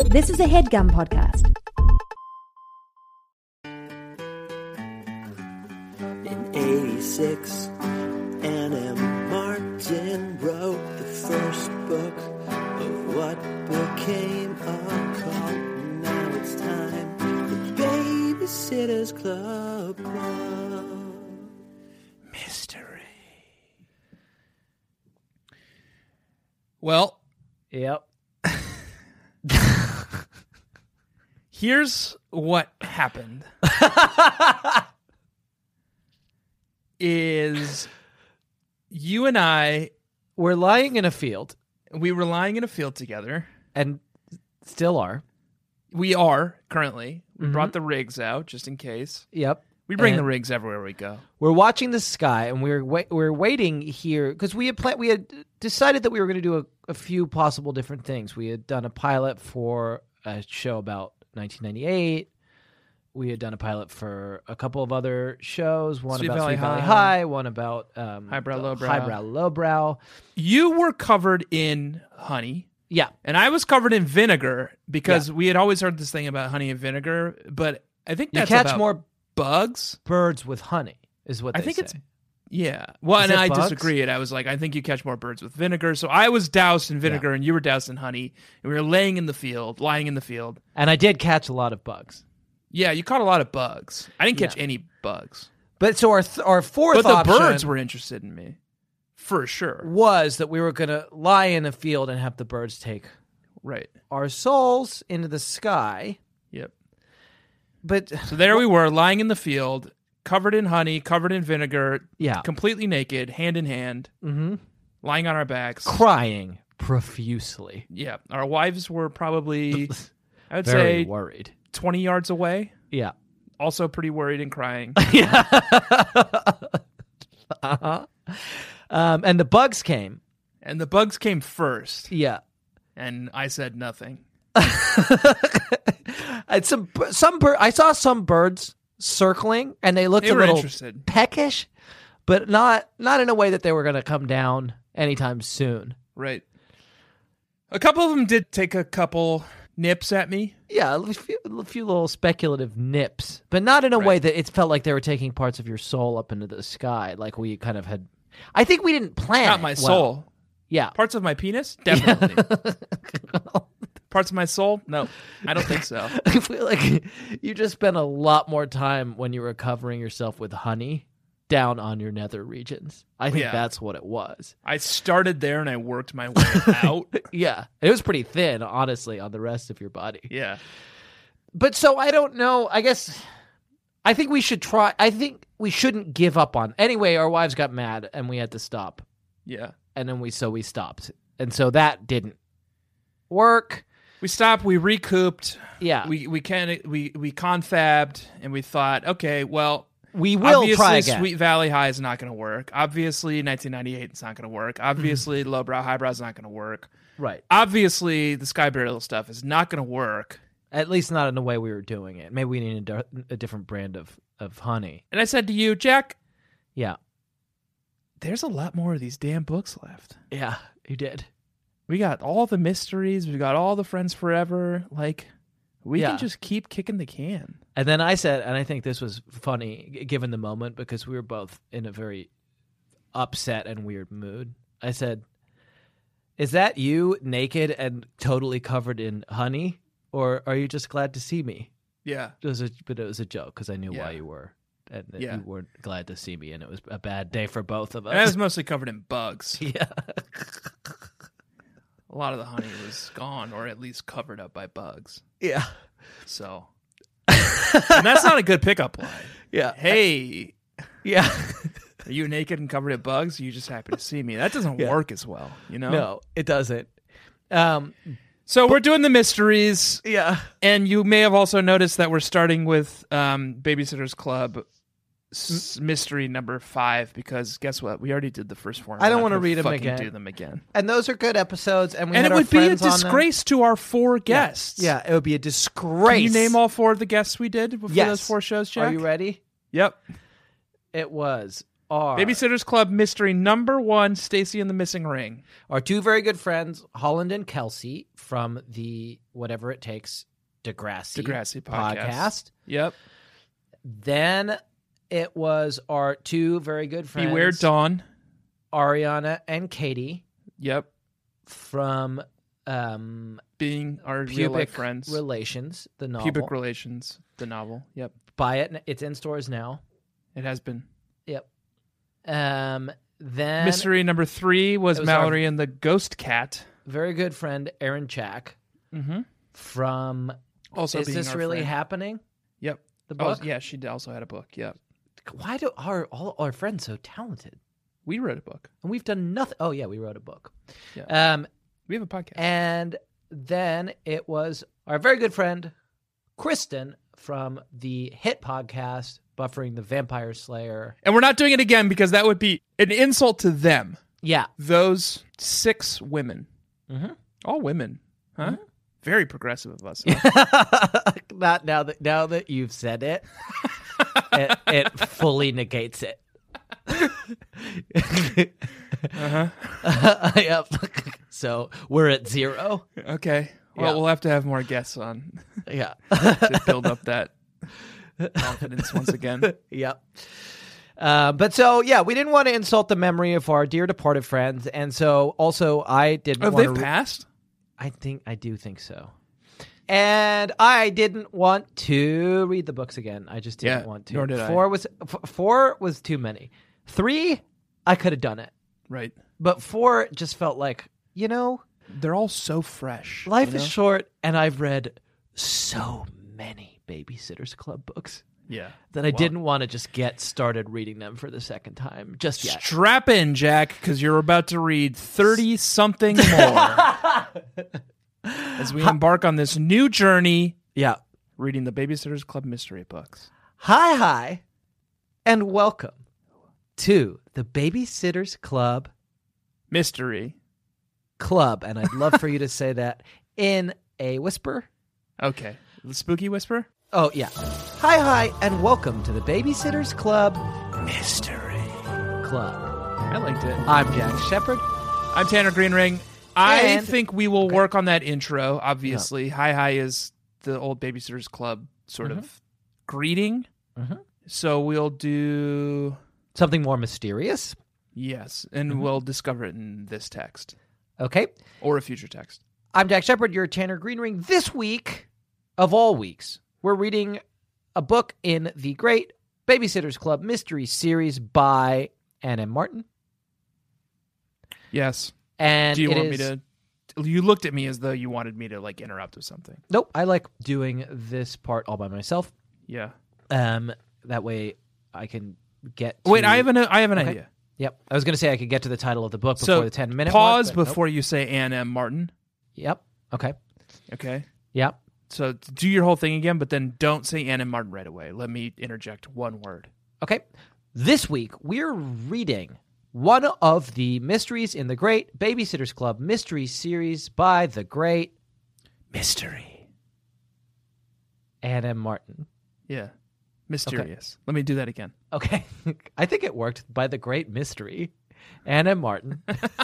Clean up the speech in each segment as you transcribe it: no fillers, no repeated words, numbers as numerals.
This is a HeadGum podcast. In 86, N.M. Martin wrote the first book of what became a cult. Now it's time for Babysitter's Club. Mystery. Well, Yep. here's what happened. Is you and I, We're lying in a field, we were lying in a field together. and still are. We are currently. We brought the rigs out just in case. Yep. We bring And the rigs everywhere we go. We're watching the sky, and we're waiting here because we had decided that we were going to do a few possible different things. We had done a pilot for a show about 1998. We had done a pilot for a couple of other shows. One Sweet about Valley Sweet Valley High. High. One about Highbrow, Lowbrow. Highbrow, Lowbrow. You were covered in honey, Yeah. and I was covered in vinegar because we had always heard this thing about honey and vinegar, but I think You that's catch about more bugs. birds with honey, is what I they think say. it's yeah. Well, Is and it I bugs? disagreed. I was like, I think you catch more birds with vinegar. So I was doused in vinegar, and you were doused in honey, and we were lying in the field. And I did catch a lot of bugs. Yeah, you caught a lot of bugs. I didn't catch any bugs, But so our fourth but the option birds were interested in me, for sure. was that we were going to lie in a field and have the birds take Right. our souls into the sky. Yep. But So there we were, lying in the field, covered in honey, covered in vinegar, yeah, completely naked, hand in hand, lying on our backs. crying profusely. Yeah, our wives were probably, I would Very say, worried. 20 yards away. Yeah. Also pretty worried and crying. And the bugs came. And the bugs came first, Yeah. and I said nothing. And I saw some birds circling, and they looked They a were little interested. peckish, but not in a way that they were going to come down anytime soon. Right. A couple of them did take a couple nips at me. Yeah, a few little speculative nips, but not in a way that it felt like they were taking parts of your soul up into the sky, like we kind of had. I think we didn't plan. Not it my well. soul. Yeah. Parts of my penis? Definitely. Parts of my soul? No, I don't think so. I feel like you just spent a lot more time when you were covering yourself with honey down on your nether regions. I think Yeah. that's what it was. I started there and I worked my way out. Yeah. It was pretty thin, honestly, on the rest of your body. Yeah. But so I don't know. I think we should try. I think we shouldn't give up on. Anyway, our wives got mad and we had to stop. Yeah. And then we stopped. And so that didn't work. We stopped, we recouped, Yeah. we confabbed, and we thought, okay, well, We will obviously try again. Sweet Valley High is not going to work. Obviously 1998 is not going to work. Obviously Lowbrow, Highbrow is not going to work. Right. Obviously the Sky Burial stuff is not going to work. At least not in the way we were doing it. Maybe we need a different brand of honey. And I said to you, Jack, Yeah. there's a lot more of these damn books left. Yeah, you did. We got all the mysteries. We got all the Friends Forever. Like, we Yeah. can just keep kicking the can. And then I said, and I think this was funny given the moment because we were both in a very upset and weird mood. I said, is that you naked and totally covered in honey? Or are you just glad to see me? Yeah. But it was a joke because I knew Yeah. why you were. And that Yeah. you weren't glad to see me. And it was a bad day for both of us. And I was mostly covered in bugs. Yeah. A lot of the honey was gone, or at least covered up by bugs. Yeah. So, and that's not a good pickup line. Yeah. Hey, Yeah. are you naked and covered in bugs? Or are you just happy to see me? That doesn't Yeah. work as well, you know? No, it doesn't. So we're doing the mysteries, Yeah. and you may have also noticed that we're starting with Babysitter's Club mystery number 5, because guess what? We already did the first 4. I don't want wanna read 'em fucking again. do them again. And those are good episodes. And we And had it our would be a friends on them. disgrace to our 4 guests. Yeah, it would be a disgrace. Can you name all 4 of the guests we did for Yes. those 4 shows, Jack? Are you ready? Yep. It was are Babysitters Club Mystery number 1, Stacy and the Missing Ring. our two very good friends, Holland and Kelsey, from the Whatever It Takes Degrassi podcast. Yep. Then it was our two very good friends, Beware Dawn. Ariana and Katie, Yep. from Being our real Pubic life friends. Relations, the novel. Pubic Relations, the novel. Yep. Buy it. It's in stores now. It has been. Yep. Then Mystery number 3 was It was Mallory and the Ghost Cat. very good friend Aaron Jack Mm-hmm. from Also Is being This our Really friend. Happening? Yep. The Oh, book? yeah, she also had a book. Yep. Why do all our friends so talented? We wrote a book. And we've done nothing. Oh, yeah, we wrote a book. Yeah. We have a podcast. And then it was our very good friend, Kristen, from the hit podcast, Buffering the Vampire Slayer. And we're not doing it again because that would be an insult to them. Yeah. Those 6 women. Mm-hmm. All women. Huh? Mm-hmm. Very progressive of us. Huh? Not now that you've said it, it fully negates it. Yep. So we're at 0. Okay. Well, Yeah. we'll have to have more guests on Yeah. to build up that confidence once again. Yep. But so, yeah, we didn't want to insult the memory of our dear departed friends. And so also I didn't Have want they to... passed? I do think so. And I didn't want to read the books again. I just didn't want to. nor did I. 4 was too many. 3, I could have done it. Right. But 4 just felt like, They're all so fresh. life you is know? short, and I've read so many Babysitters Club books Yeah. that I didn't want to just get started reading them for the second time just yet. Strap in, Jack, because you're about to read 30-something more as we embark on this new journey Yeah. reading the Babysitters Club mystery books. Hi, and welcome to the Babysitters Club, and I'd love for you to say that in a whisper. Okay. The spooky whisper? Oh, yeah. Hi, and welcome to the Babysitters Club Mystery. Club. I liked it. I'm Jack Shepard. I'm Tanner Greenring. I And- think we will work on that intro, obviously. Hi is the old Babysitters Club sort of greeting. Mhm. So we'll do... Something more mysterious. Yes, and we'll discover it in this text. Okay. Or a future text. I'm Jack Shepard. You're Tanner Greenring. This week, of all weeks, we're reading a book in the great Babysitters Club mystery series by Ann M. Martin. Yes. And Do you it want me is- to... You looked at me as though you wanted me to, interrupt with something. Nope. I like doing this part all by myself. Yeah. That way I can get to... Wait, I have an Okay. idea. Yep. I was going to say I could get to the title of the book before So the 10-minute pause mark, but nope. before you say Ann M. Martin. Yep. Okay. Okay. Yep. So do your whole thing again, but then don't say Ann M. Martin right away. Let me interject one word. Okay. This week, we're reading one of the mysteries in the great Babysitters Club mystery series by the great Mystery. Ann M. Martin. Yeah. Mysterious. Let me do that again. Okay. I think it worked. By the great mystery, Ann M. Martin.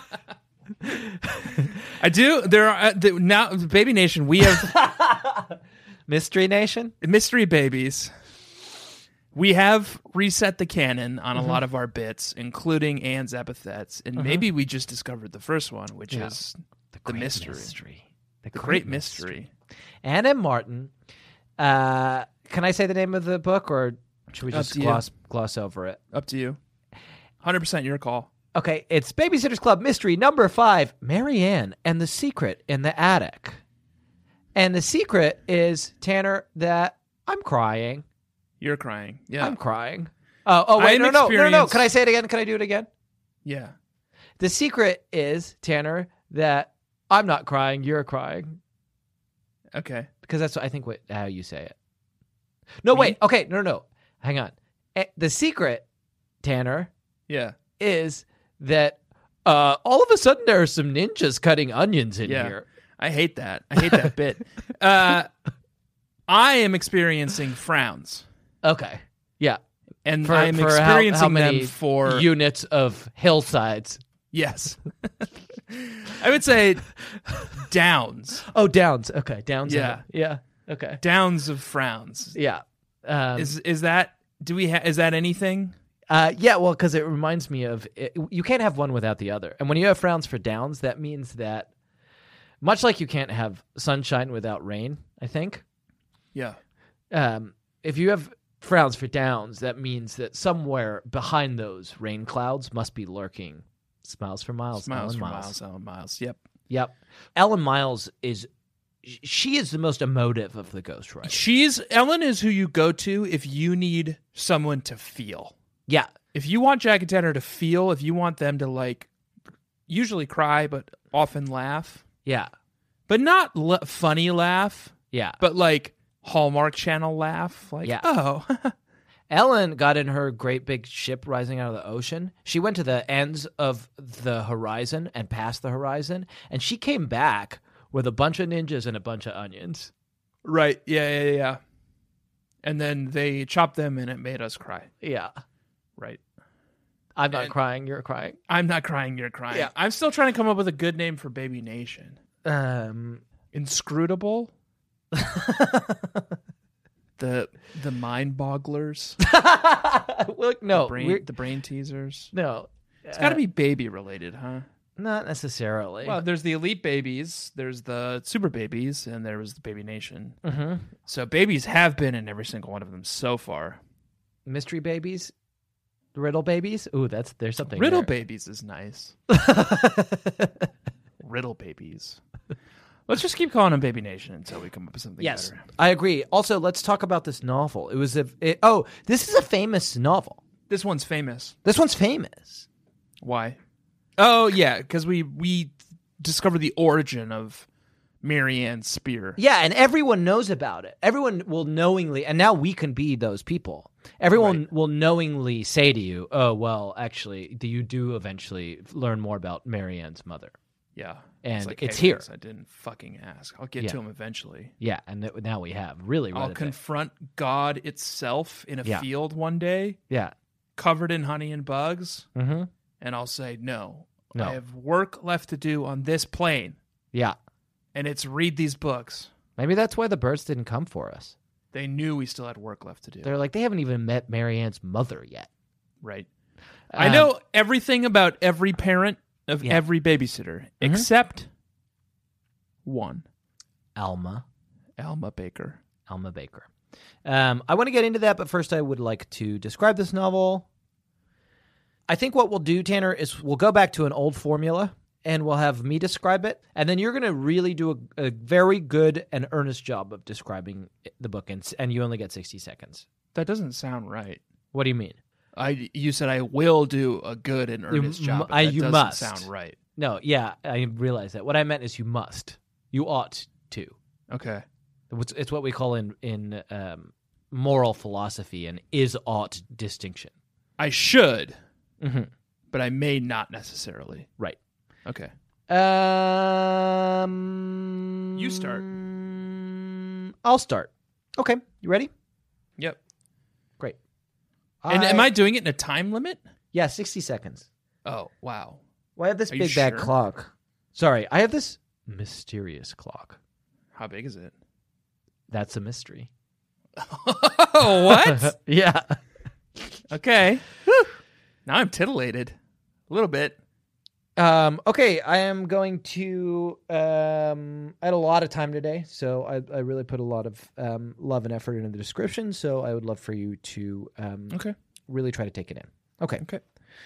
I do. There are now, Baby Nation. We have Mystery Nation? mystery babies. We have reset the canon on a lot of our bits, including Anne's epithets, and maybe we just discovered the first one, which Yeah. is the Great mystery. The The great mystery. Ann M. Martin. Can I say the name of the book, or should we Up just to you. gloss over it? Up to you. 100% your call. Okay, it's Babysitters Club mystery number 5, Marianne and the Secret in the Attic. And the secret is, Tanner, that I'm crying. You're crying. Yeah. I'm crying. Oh wait, no. experienced- Can I say it again? Can I do it again? Yeah. The secret is, Tanner, that I'm not crying, you're crying. Okay. Because that's, I think, how you say it. No, Me? wait. Okay, no. Hang on. The secret, Tanner, Yeah. is that all of a sudden there are some ninjas cutting onions in Yeah. here. I hate that. I hate that bit. I am experiencing frowns. Okay. Yeah. And For, I'm for experiencing how many them for units of hillsides. yes. I would say downs. Oh, downs. Okay, downs. Yeah. Yeah. Okay. Downs of frowns. Yeah. Is that is that anything? Yeah, well, because it reminds me of you can't have one without the other. And when you have frowns for downs, that means that much like you can't have sunshine without rain, I think. Yeah. If you have frowns for downs, that means that somewhere behind those rain clouds must be lurking smiles for miles. Smiles Ellen for Miles. Ellen Miles. Yep. Yep. Ellen Miles she is the most emotive of the ghostwriters. Ellen is who you go to if you need someone to feel. Yeah. If you want Jack and Tanner to feel, if you want them to like usually cry but often laugh, Yeah. but not funny laugh, Yeah. but like Hallmark Channel laugh, like Yeah. oh. Ellen got in her great big ship rising out of the ocean. She went to the ends of the horizon and past the horizon, and she came back with a bunch of ninjas and a bunch of onions. Right. Yeah. And then they chopped them and it made us cry. Yeah. Right. I'm not crying, you're crying. I'm not crying, you're crying. Yeah. I'm still trying to come up with a good name for Baby Nation. Inscrutable? the mind bogglers? Look, no. The brain teasers? No. It's got to be baby related, huh? Not necessarily. Well, there's the elite babies, there's the super babies, and there was the Baby Nation. Mm-hmm. So babies have been in every single one of them so far. Mystery babies? Riddle babies? Ooh, there's something Riddle there. babies is nice. Riddle babies. Let's just keep calling them Baby Nation until we come up with something Yes, better. I agree. Also, let's talk about this novel. This is a famous novel. This one's famous. This one's famous. Why? Oh, yeah, because we discovered the origin of Marianne Spear. Yeah, and everyone knows about it. Everyone will knowingly, and now we can be those people. Everyone will knowingly say to you, oh, well, actually, you do eventually learn more about Marianne's mother. Yeah. And like, it's hey, here. Liz, I didn't fucking ask. I'll get to him eventually. Yeah, and now we have. Really, I'll confront God itself in a field one day, Yeah. covered in honey and bugs, Mm-hmm. and I'll say, no, No. I have work left to do on this plane, Yeah. and it's read these books. Maybe that's why the birds didn't come for us. They knew we still had work left to do. They're like, they haven't even met Marianne's mother yet. Right. I know everything about every parent of every babysitter except one. Alma Baker. Alma Baker. I want to get into that, but first I would like to describe this novel. I think what we'll do, Tanner, is we'll go back to an old formula, and we'll have me describe it, and then you're going to really do a very good and earnest job of describing the book, and you only get 60 seconds. That doesn't sound right. What do you mean? You said I will do a good and earnest job. But that you doesn't must. sound right. No, yeah, I realize that. What I meant is you must. You ought to. Okay. It's what we call in moral philosophy an is-ought distinction. I should, Mm-hmm. but I may not necessarily. Right. Okay. You start. I'll start. Okay. You ready? Yep. Great. And am I doing it in a time limit? Yeah, 60 seconds. Oh, wow. Well, I have this Are you big bad sure? clock. Sorry, I have this mysterious clock. How big is it? That's a mystery. Oh, what? Yeah. Okay. Whew. Now I'm titillated. A little bit. Okay, I am going to. I had a lot of time today, so I really put a lot of love and effort into the description. So I would love for you to Okay. really try to take it in. Okay. Okay.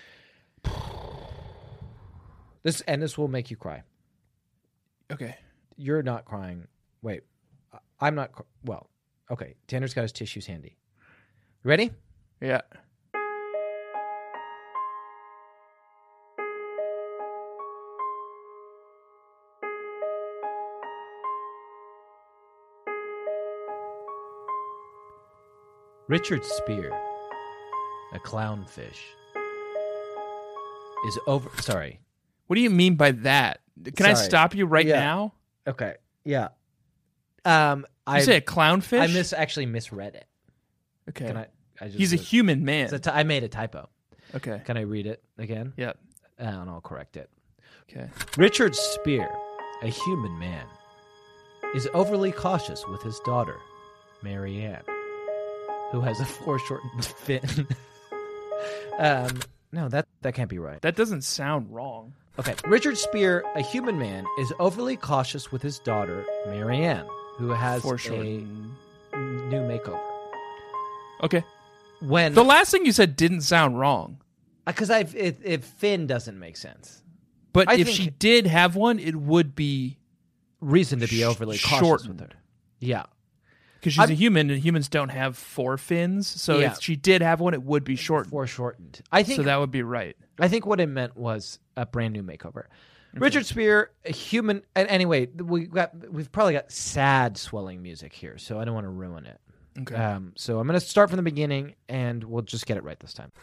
This will make you cry. Okay. You're not crying. Wait, I'm not. Well, okay. Tanner's got his tissues handy. Ready? Yeah. Richard Spear, a clownfish, is over. Sorry. What do you mean by that? Can I Sorry. stop you right Yeah. now? Okay. Yeah. You say a clownfish? I actually misread it. Okay. Can I? He's a human man. I made a typo. Okay. Can I read it again? Yep. And I'll correct it. Okay. Richard Spear, a human man, is overly cautious with his daughter, Mary Ann, who has a foreshortened fin. No, that can't be right. That doesn't sound wrong. Okay. Richard Spear, a human man, is overly cautious with his daughter, Mary Ann, who has a Foreshortened. new makeover. Okay. When The last thing you said didn't sound wrong. because if Finn doesn't make sense. But I if think- she did have one, it would be Reason to be overly cautious with her. Yeah. because she's a human, and humans don't have 4 fins. So Yeah. if she did have one, it would be shortened. Foreshortened. I think So that would be right. I think what it meant was a brand new makeover. Richard Spear, a human. And anyway, we've probably got sad swelling music here, so I don't want to ruin it. Okay. So I'm going to start from the beginning, and we'll just get it right this time.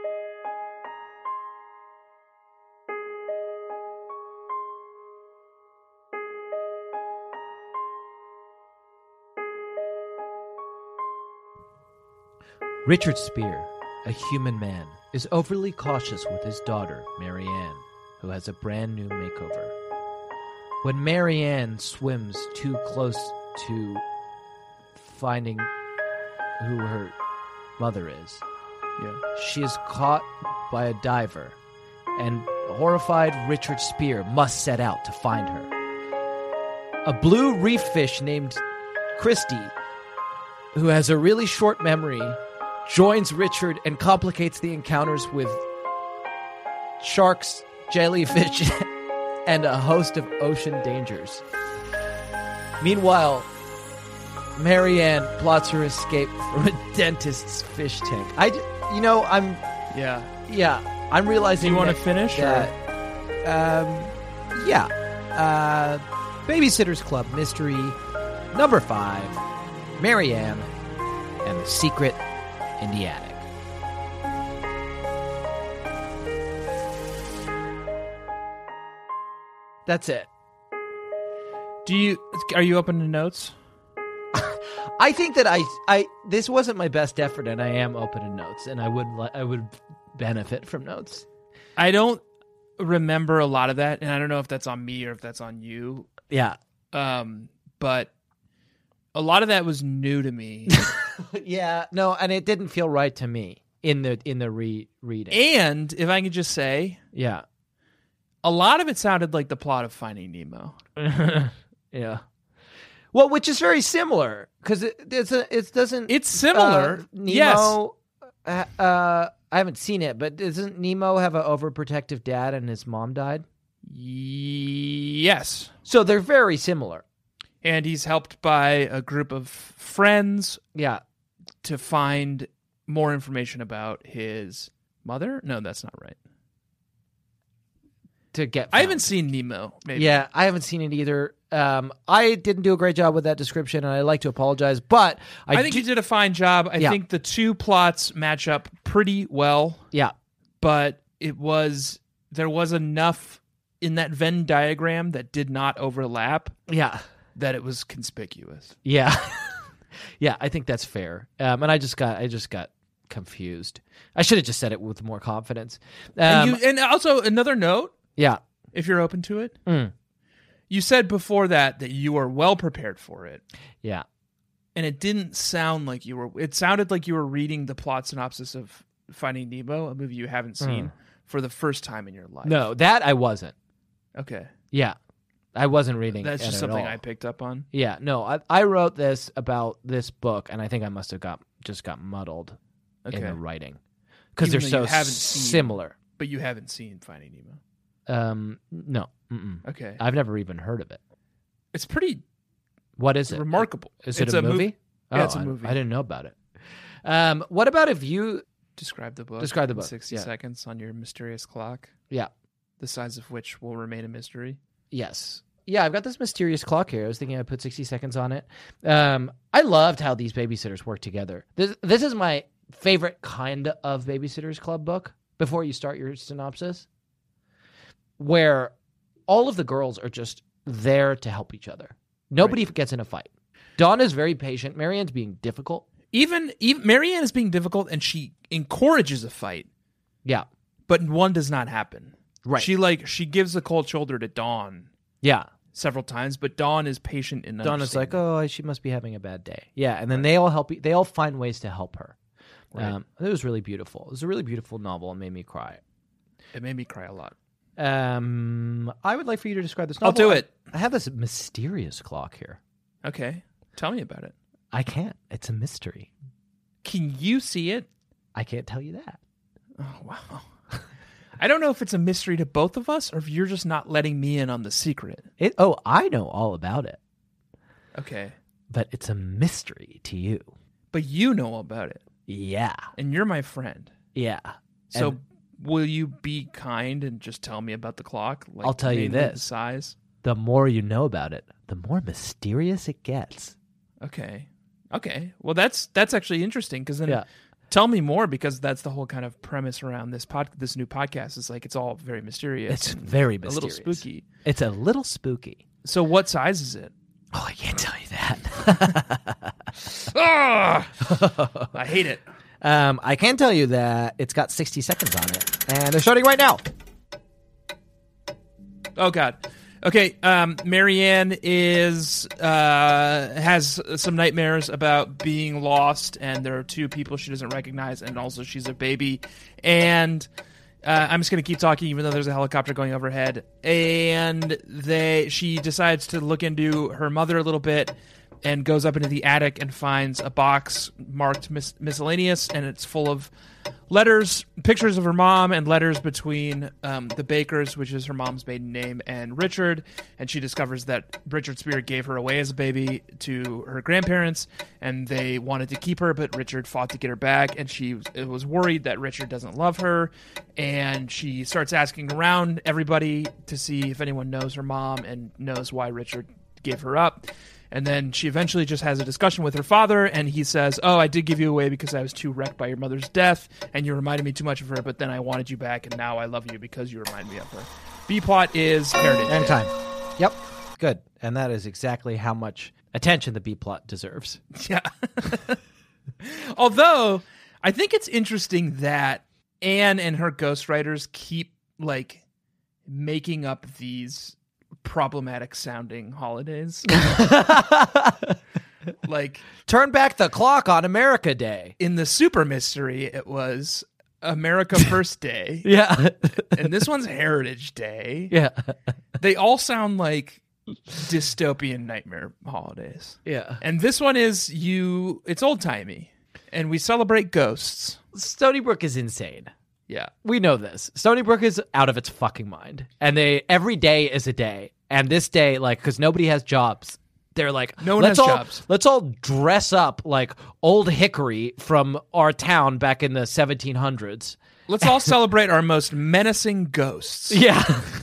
Richard Spear, a human man, is overly cautious with his daughter, Mary Ann, who has a brand new makeover. When Mary Ann swims too close to finding who her mother is, Yeah. she is caught by a diver, and horrified Richard Spear must set out to find her. A blue reef fish named Christy, who has a really short memory, joins Richard and complicates the encounters with sharks, jellyfish, and a host of ocean dangers. Meanwhile, Mary Ann plots her escape from a dentist's fish tank. I'm realizing. Do you want to that- finish? that, Babysitter's Club Mystery number 5, Mary Ann and the Secret in the Attic. That's it. Are you open to notes? I think that I this wasn't my best effort, and I am open to notes, and I would benefit from notes. I don't remember a lot of that, and I don't know if that's on me or if that's on you. Yeah, But a lot of that was new to me. yeah, no, and it didn't feel right to me in the reading. And if I could just say, Yeah, a lot of it sounded like the plot of Finding Nemo. yeah. Well, which is very similar because it doesn't. It's similar. Nemo. I haven't seen it, but doesn't Nemo have an overprotective dad and his mom died? Yes. So they're very similar. And he's helped by a group of friends Yeah. to find more information about his mother. No, that's not right. To get. I haven't found. seen Nemo. Maybe. Yeah, I haven't seen it either. I didn't do a great job with that description, and I'd like to apologize. But I think you did a fine job. I Yeah. think the two plots match up pretty well, Yeah, but there was enough in that Venn diagram that did not overlap yeah, that it was conspicuous. yeah, yeah. I think that's fair. And I just got confused. I should have just said it with more confidence. And also another note, Yeah. if you're open to it, Mm. you said before that you were well prepared for it. Yeah. And it didn't sound like you were. It sounded like you were reading the plot synopsis of Finding Nemo, a movie you haven't seen, for the first time in your life. No, that I wasn't. Okay. Yeah. I wasn't reading That's it just at something all. I picked up on. Yeah, no, I wrote this about this book, and I think I must have got muddled in Okay. the writing because Even they're though so you haven't seen- similar. But you haven't seen Finding Nemo. No, mm-mm. Okay. I've never even heard of it. It's pretty What is it? remarkable. Is it It's a movie? Yeah, it's a I- movie. I didn't know about it. What about if you? Describe the book. Describe the in book, 60 yeah. seconds on your mysterious clock, Yeah. the size of which will remain a mystery. Yes. Yeah, I've got this mysterious clock here. I was thinking I'd put 60 seconds on it. I loved how these babysitters work together. This is my favorite kind of Babysitter's Club book, before you start your synopsis, where all of the girls are just there to help each other. Nobody gets in a fight. Dawn is very patient. Marianne's being difficult. Even Marianne is being difficult, and she encourages a fight, Yeah. but one does not happen. Right. She gives a cold shoulder to Dawn Yeah. several times, but Dawn is patient and Dawn is like, understanding. oh, she must be having a bad day. Yeah, and then they all help. They all find ways to help her. Right. It was really beautiful. It was a really beautiful novel and made me cry. It made me cry a lot. I would like for you to describe this I'll novel. do it. I have this mysterious clock here. Okay, tell me about it. I can't. It's a mystery. Can you see it? I can't tell you that. Oh, wow. I don't know if it's a mystery to both of us or if you're just not letting me in on the secret. I know all about it, Okay. but it's a mystery to you. But you know all about it, Yeah. and you're my friend. Yeah. So And will you be kind and just tell me about the clock? Like, I'll tell you mainly this. The size? the more you know about it, the more mysterious it gets. Okay. Well, that's actually interesting because then Yeah. tell me more, because that's the whole kind of premise around this new podcast. Is like it's all very mysterious. It's and very a little mysterious. spooky. It's a little spooky. So what size is it? Oh, I can't tell you that. I hate it. I can tell you that it's got 60 seconds on it, and they're starting right now. Oh God. Okay. Marianne has some nightmares about being lost, and there are two people she doesn't recognize, and also she's a baby. And I'm just gonna keep talking, even though there's a helicopter going overhead. And she decides to look into her mother a little bit, and goes up into the attic and finds a box marked miscellaneous, and it's full of letters, pictures of her mom, and letters between the Bakers, which is her mom's maiden name, and Richard. And she discovers that Richard Spear gave her away as a baby to her grandparents, and they wanted to keep her, but Richard fought to get her back, and she was worried that Richard doesn't love her. And she starts asking around everybody to see if anyone knows her mom and knows why Richard gave her up. And then she eventually just has a discussion with her father, and he says, oh, I did give you away because I was too wrecked by your mother's death, and you reminded me too much of her, but then I wanted you back, and now I love you because you remind me of her. B-plot is Heritage. And time. Yep. Good. And that is exactly how much attention the B-plot deserves. Yeah. Although, I think it's interesting that Anne and her ghostwriters keep, like, making up these problematic sounding holidays. Like, Turn back the clock on America Day. in the Super Mystery, it was America First Day. Yeah. And this one's Heritage Day. Yeah. They all sound like dystopian nightmare holidays. Yeah. And this one is it's old timey. And we celebrate ghosts. Stony Brook is insane. Yeah. We know this. Stony Brook is out of its fucking mind. And every day is a day. And this day, like, because nobody has jobs, they're like, No one has jobs. Let's all dress up like Old Hickory from our town back in the 1700s. Let's all celebrate our most menacing ghosts. Yeah.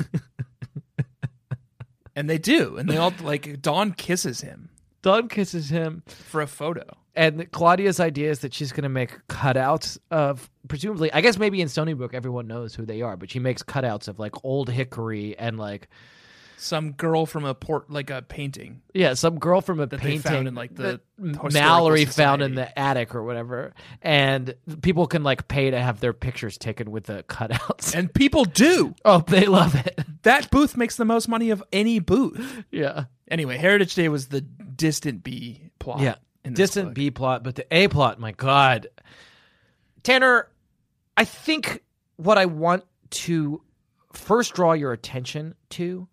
And they do. And they all, like, Dawn kisses him Dawn kisses him. for a photo. And Claudia's idea is that she's going to make cutouts of, presumably, I guess maybe in Stony Brook everyone knows who they are, but she makes cutouts of like Old Hickory and like, Some girl from a painting. yeah, some girl from a That painting they found in, like, the that Historical Mallory found in Society. the attic or whatever. And people can like pay to have their pictures taken with the cutouts. And people do. Oh, they love it. That booth makes the most money of any booth. Yeah. Anyway, Heritage Day was the distant B plot. Yeah. in this Distant book. B plot, but the A plot, my God. Tanner, I think what I want to first draw your attention to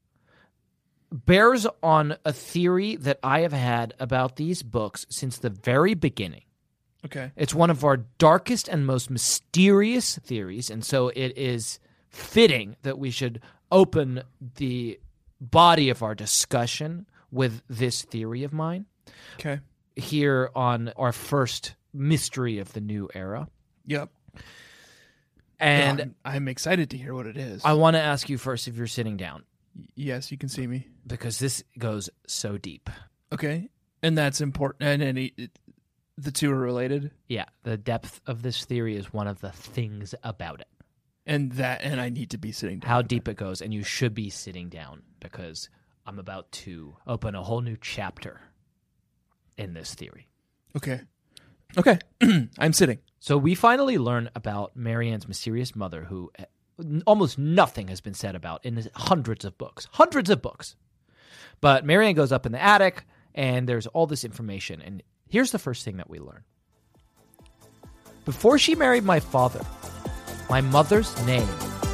bears on a theory that I have had about these books since the very beginning. Okay. It's one of our darkest and most mysterious theories, and so it is fitting that we should open the body of our discussion with this theory of mine Okay. here on our first mystery of the new era. Yep. And I'm excited to hear what it is. I want to ask you first if you're sitting down, Yes, you can see me. because this goes so deep. Okay. And that's important. And the two are related. Yeah, the depth of this theory is one of the things about it. And I need to be sitting down. How deep it goes, and you should be sitting down because I'm about to open a whole new chapter in this theory. Okay. Okay. I'm sitting. So we finally learn about Marianne's mysterious mother, who almost nothing has been said about in hundreds of books. Hundreds of books. But Marianne goes up in the attic, and there's all this information. And here's the first thing that we learn. Before she married my father, my mother's name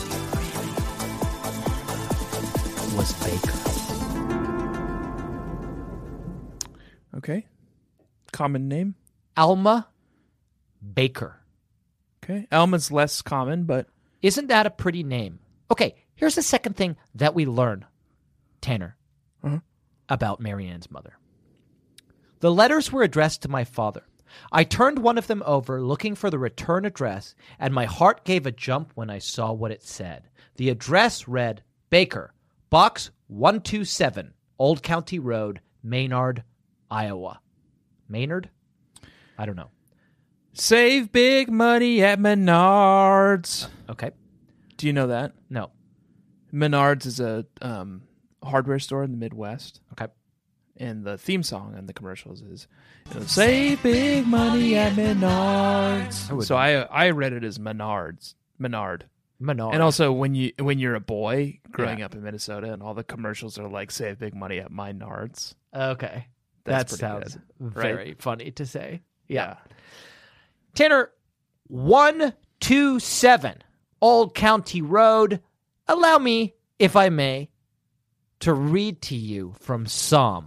was Baker. Okay. Common name. Alma Baker. Okay. Alma's less common, but Isn't that a pretty name? Okay, here's the second thing that we learn, Tanner, about Marianne's mother. The letters were addressed to my father. I turned one of them over, looking for the return address, and my heart gave a jump when I saw what it said. The address read, Baker, Box 127, Old County Road, Maynard, Iowa. Maynard? I don't know. save big money at Menards. Okay. Do you know that? No. Menards is a hardware store in the Midwest. Okay. And the theme song and the commercials is save big money at Menards. So I read it as Menards. Menard. Menard. And also when you're a boy growing up in Minnesota and all the commercials are like save big money at Menards. Okay. That's that pretty sounds good, very funny to say. Yeah. Tanner, 127 Old County Road. Allow me, if I may, to read to you from Psalm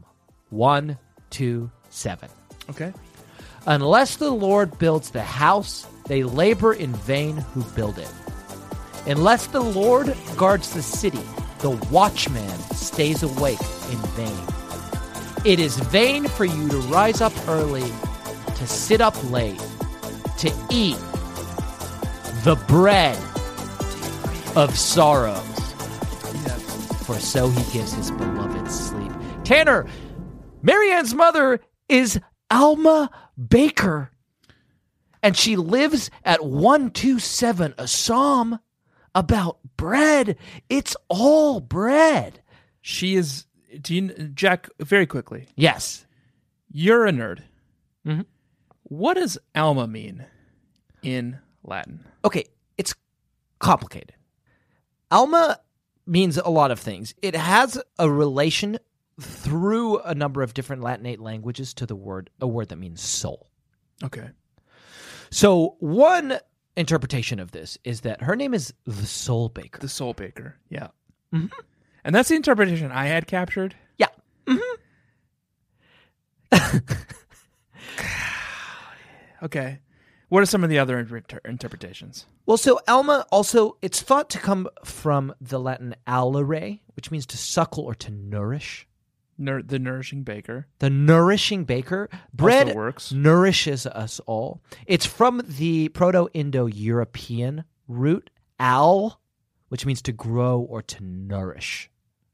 127. Okay. Unless the Lord builds the house, they labor in vain who build it. Unless the Lord guards the city, the watchman stays awake in vain. It is vain for you to rise up early, to sit up late, to eat the bread of sorrows. For so he gives his beloved sleep. Tanner, Marianne's mother is Alma Baker, and she lives at 127, a psalm about bread. It's all bread. She is. Jack, very quickly. Yes. You're a nerd. Mm-hmm. What does Alma mean in Latin? Okay, it's complicated. Alma means a lot of things. It has a relation through a number of different Latinate languages to a word that means soul. Okay. So one interpretation of this is that her name is the Soul Baker. The Soul Baker. Yeah. Mm-hmm. And that's the interpretation I had captured. Yeah. Mm-hmm. Okay. What are some of the other interpretations? Well, so Alma also, it's thought to come from the Latin alere, which means to suckle or to nourish. The nourishing baker. The nourishing baker. Bread also works. Nourishes us all. It's from the Proto-Indo-European root al, which means to grow or to nourish.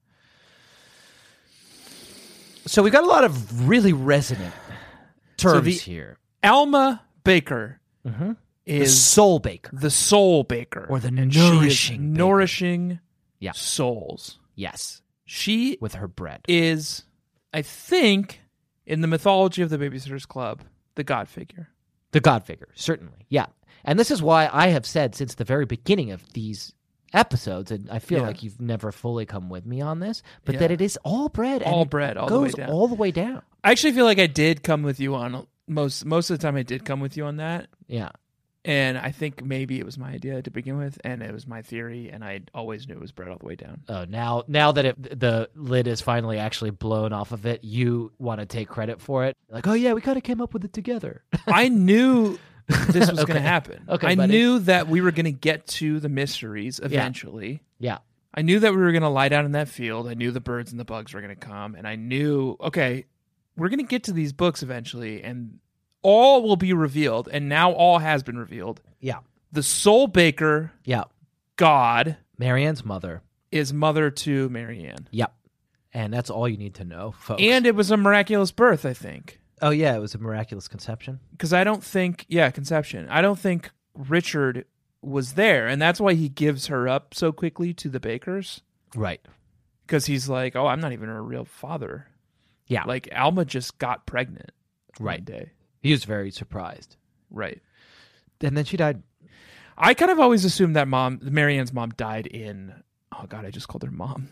So we've got a lot of really resonant terms here. Alma Baker The is Soul Baker. the Soul Baker. Or the And nourishing she is baker. nourishing Yeah. souls. Yes. She With her bread. is, I think, in the mythology of the Babysitter's Club, the god figure. The God figure, certainly. Yeah. And this is why I have said since the very beginning of these episodes, and I feel Yeah. like you've never fully come with me on this, but Yeah. that it is all bread. And All it bread, all the way goes down. all the way down. I actually feel like I did come with you on most of the time. I did come with you on that, Yeah. and I think maybe it was my idea to begin with, and it was my theory, and I always knew it was bread all the way down. Oh, now that the lid is finally actually blown off of it, you want to take credit for it. Like, oh yeah, we kind of came up with it together. I knew this was going to Okay. happen. Okay, I buddy. knew that we were going to get to the mysteries eventually. Yeah. I knew that we were going to lie down in that field. I knew the birds and the bugs were going to come, and I knew, okay, we're going to get to these books eventually, and all will be revealed, and now all has been revealed. Yeah. The Soul Baker, Yeah. God, Marianne's mother. is mother to Marianne. Yep. And that's all you need to know, folks. And it was a miraculous birth, I think. oh yeah, it was a miraculous conception. Because I don't think, conception. I don't think Richard was there, and that's why he gives her up so quickly to the Bakers. Right. Because he's like, oh, I'm not even her real father. Yeah. Like, Alma just got pregnant Right. one day. He was very surprised. Right. And then she died. I kind of always assumed that Marianne's mom died in... Oh, God, I just called her mom.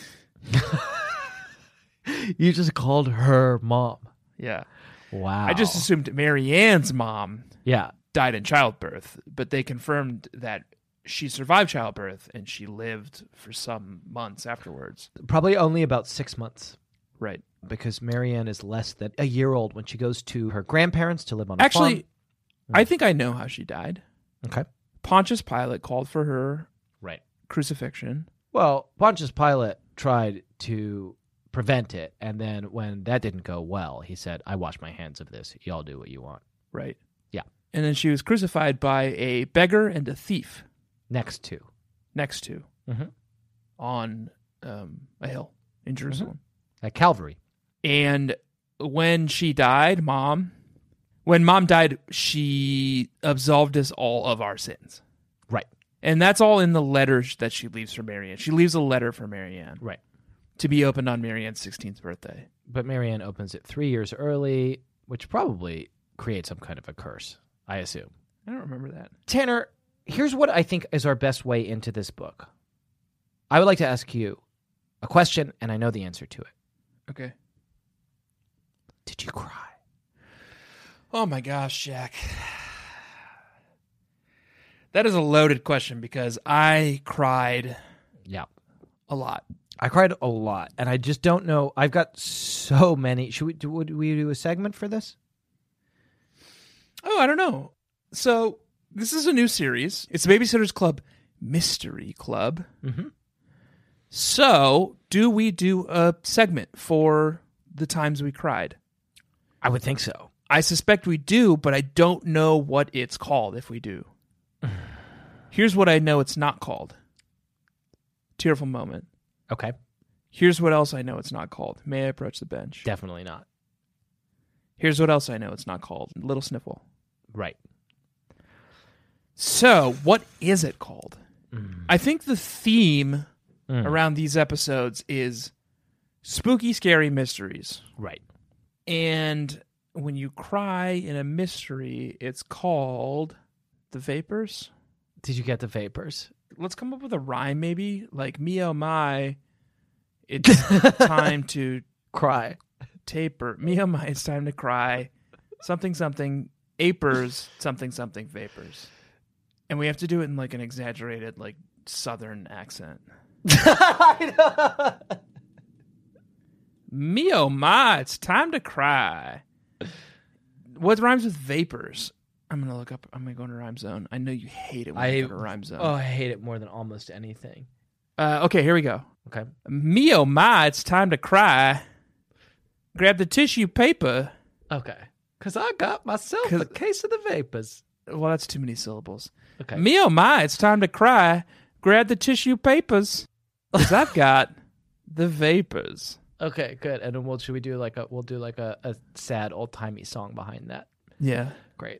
You just called her mom. Yeah. Wow. I just assumed Marianne's mom Yeah. died in childbirth, but they confirmed that she survived childbirth and she lived for some months afterwards. Probably only about 6 months. Right. Because Marianne is less than a year old when she goes to her grandparents to live on a farm. Actually, I think I know how she died. Okay. Pontius Pilate called for her Right. crucifixion. Well, Pontius Pilate tried to prevent it, and then when that didn't go well, he said, I wash my hands of this. Y'all do what you want. Right. Yeah. And then she was crucified by a beggar and a thief Next to. Mm-hmm. on a hill in Jerusalem. At Calvary. And when she died, when mom died, she absolved us all of our sins. Right. And that's all in the letter that she leaves for Marianne. She leaves a letter for Marianne. Right. To be opened on Marianne's 16th birthday. But Marianne opens it 3 years early, which probably creates some kind of a curse, I assume. I don't remember that. Tanner, here's what I think is our best way into this book. I would like to ask you a question, and I know the answer to it. Okay. Did you cry? Oh my gosh, Jack. That is a loaded question because I cried Yeah. a lot. I cried a lot, and I just don't know. I've got so many. Would we do a segment for this? Oh, I don't know. So this is a new series. It's the Babysitter's Club Mystery Club. Mm-hmm. So do we do a segment for the times we cried? I would think so. I suspect we do, but I don't know what it's called if we do. Here's what I know it's not called. Tearful Moment. Okay. Here's what else I know it's not called. May I approach the bench? Definitely not. Here's what else I know it's not called. Little Sniffle. Right. So, what is it called? I think the theme Mm. around these episodes is spooky, scary mysteries. Right. And when you cry in a mystery, it's called The Vapors. Did you get the vapors? Let's come up with a rhyme, maybe. Like, me oh my, it's time to Cry. taper. Me oh my, it's time to cry. Something, something, apers, something, something, vapors. And we have to do it in like an exaggerated, like, southern accent. Me oh my, it's time to cry. What rhymes with vapors? I'm going to look up, I'm going to go into Rhyme Zone. I know you hate it when you go to Rhyme Zone. Oh, I hate it more than almost anything. Okay, here we go. Okay. Me oh my, it's time to cry. Grab the tissue paper. Okay. Because I got myself a case of the vapors. Well, that's too many syllables. Okay. Me oh my, it's time to cry. Grab the tissue papers. Because I've got the vapors. Okay, good. And then should we do like a sad old timey song behind that? Yeah. Great.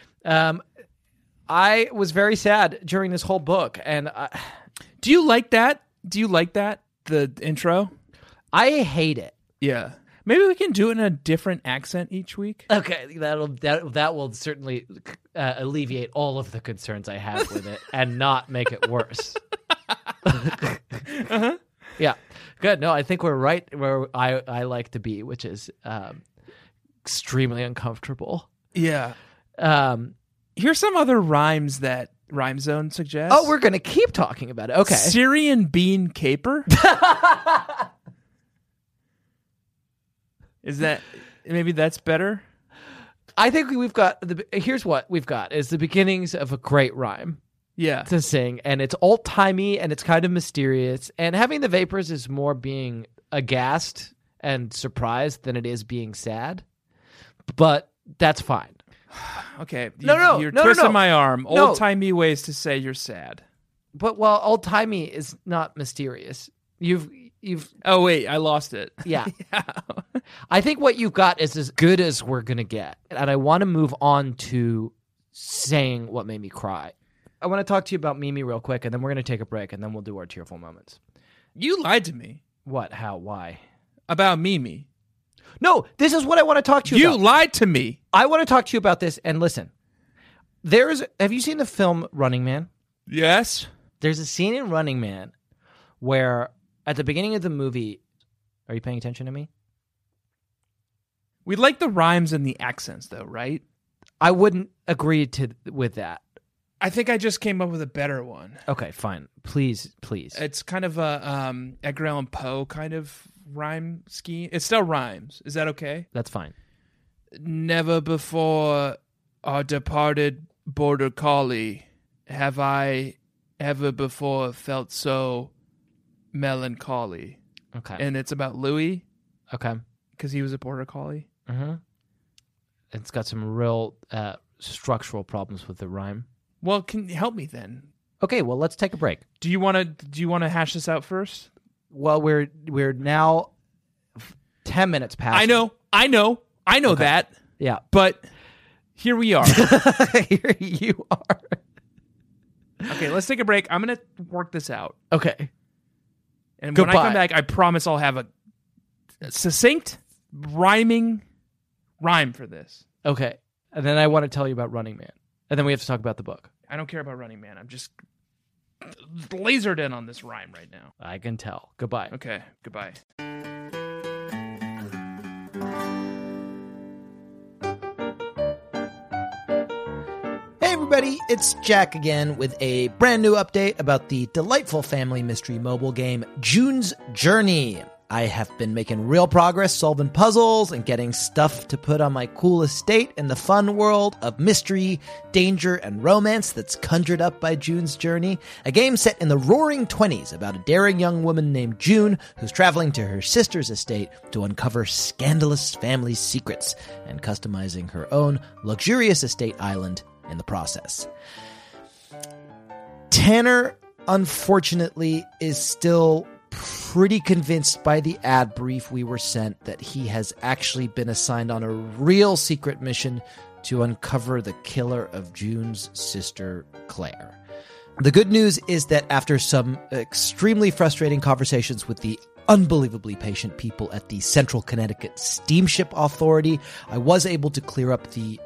I was very sad during this whole book, and Do you like that? Do you like that? The intro? I hate it. Yeah. Maybe we can do it in a different accent each week. Okay, that will certainly alleviate all of the concerns I have with it, and not make it worse. Uh-huh. Yeah, good. No, I think we're right where I like to be, which is extremely uncomfortable. Yeah. Um, Here's some other rhymes that Rhyme Zone suggests. oh, we're gonna keep talking about it. Okay. Syrian bean caper. Is that maybe that's better? I think we've got here's what we've got is the beginnings of a great rhyme Yeah. to sing, and it's old timey and it's kind of mysterious. And having the vapors is more being aghast and surprised than it is being sad, but that's fine. Okay. No, You're no, twisting no. my arm. No. Old-timey ways to say you're sad. But old timey is not mysterious. You've Oh, wait. I lost it. yeah. Yeah. I think what you've got is as good as we're gonna get, and I want to move on to saying what made me cry. I want to talk to you about Mimi real quick, and then we're gonna take a break, and then we'll do our tearful moments. You lied to me What? How? Why? about Mimi. No, this is what I want to talk to you You about. lied to me. I want to talk to you about this. And listen, have you seen the film Running Man? Yes. There's a scene in Running Man where at the beginning of the movie, are you paying attention to me? We like the rhymes and the accents, though, right? I wouldn't agree with that. I think I just came up with a better one. Okay, fine. Please. It's kind of a Edgar Allan Poe kind of rhyme scheme. It still rhymes. Is that okay? That's fine. Never before our departed border collie have I ever before felt so melancholy. Okay. And it's about Louis. Okay. Because he was a border collie. Mm-hmm. It's got some real structural problems with the rhyme. Well, can you help me then? Okay, well, let's take a break. Do you want to hash this out first? Well, we're now 10 minutes past. I know okay. That. Yeah. But here we are. Here you are. Okay, let's take a break. I'm going to work this out. Okay. And Goodbye. When I come back, I promise I'll have a succinct, rhyming rhyme for this. Okay. And then I want to tell you about Running Man. And then we have to talk about the book. I don't care about Running Man. I'm just lasered in on this rhyme right now. I can tell. Goodbye. Okay, goodbye. Hey everybody, it's Jack again with a brand new update about the delightful family mystery mobile game June's Journey. I have been making real progress solving puzzles and getting stuff to put on my cool estate in the fun world of mystery, danger, and romance that's conjured up by June's Journey, a game set in the roaring 20s about a daring young woman named June who's traveling to her sister's estate to uncover scandalous family secrets and customizing her own luxurious estate island in the process. Tanner, unfortunately, is still pretty convinced by the ad brief we were sent that he has actually been assigned on a real secret mission to uncover the killer of June's sister, Claire. The good news is that after some extremely frustrating conversations with the unbelievably patient people at the Central Connecticut Steamship Authority, I was able to clear up the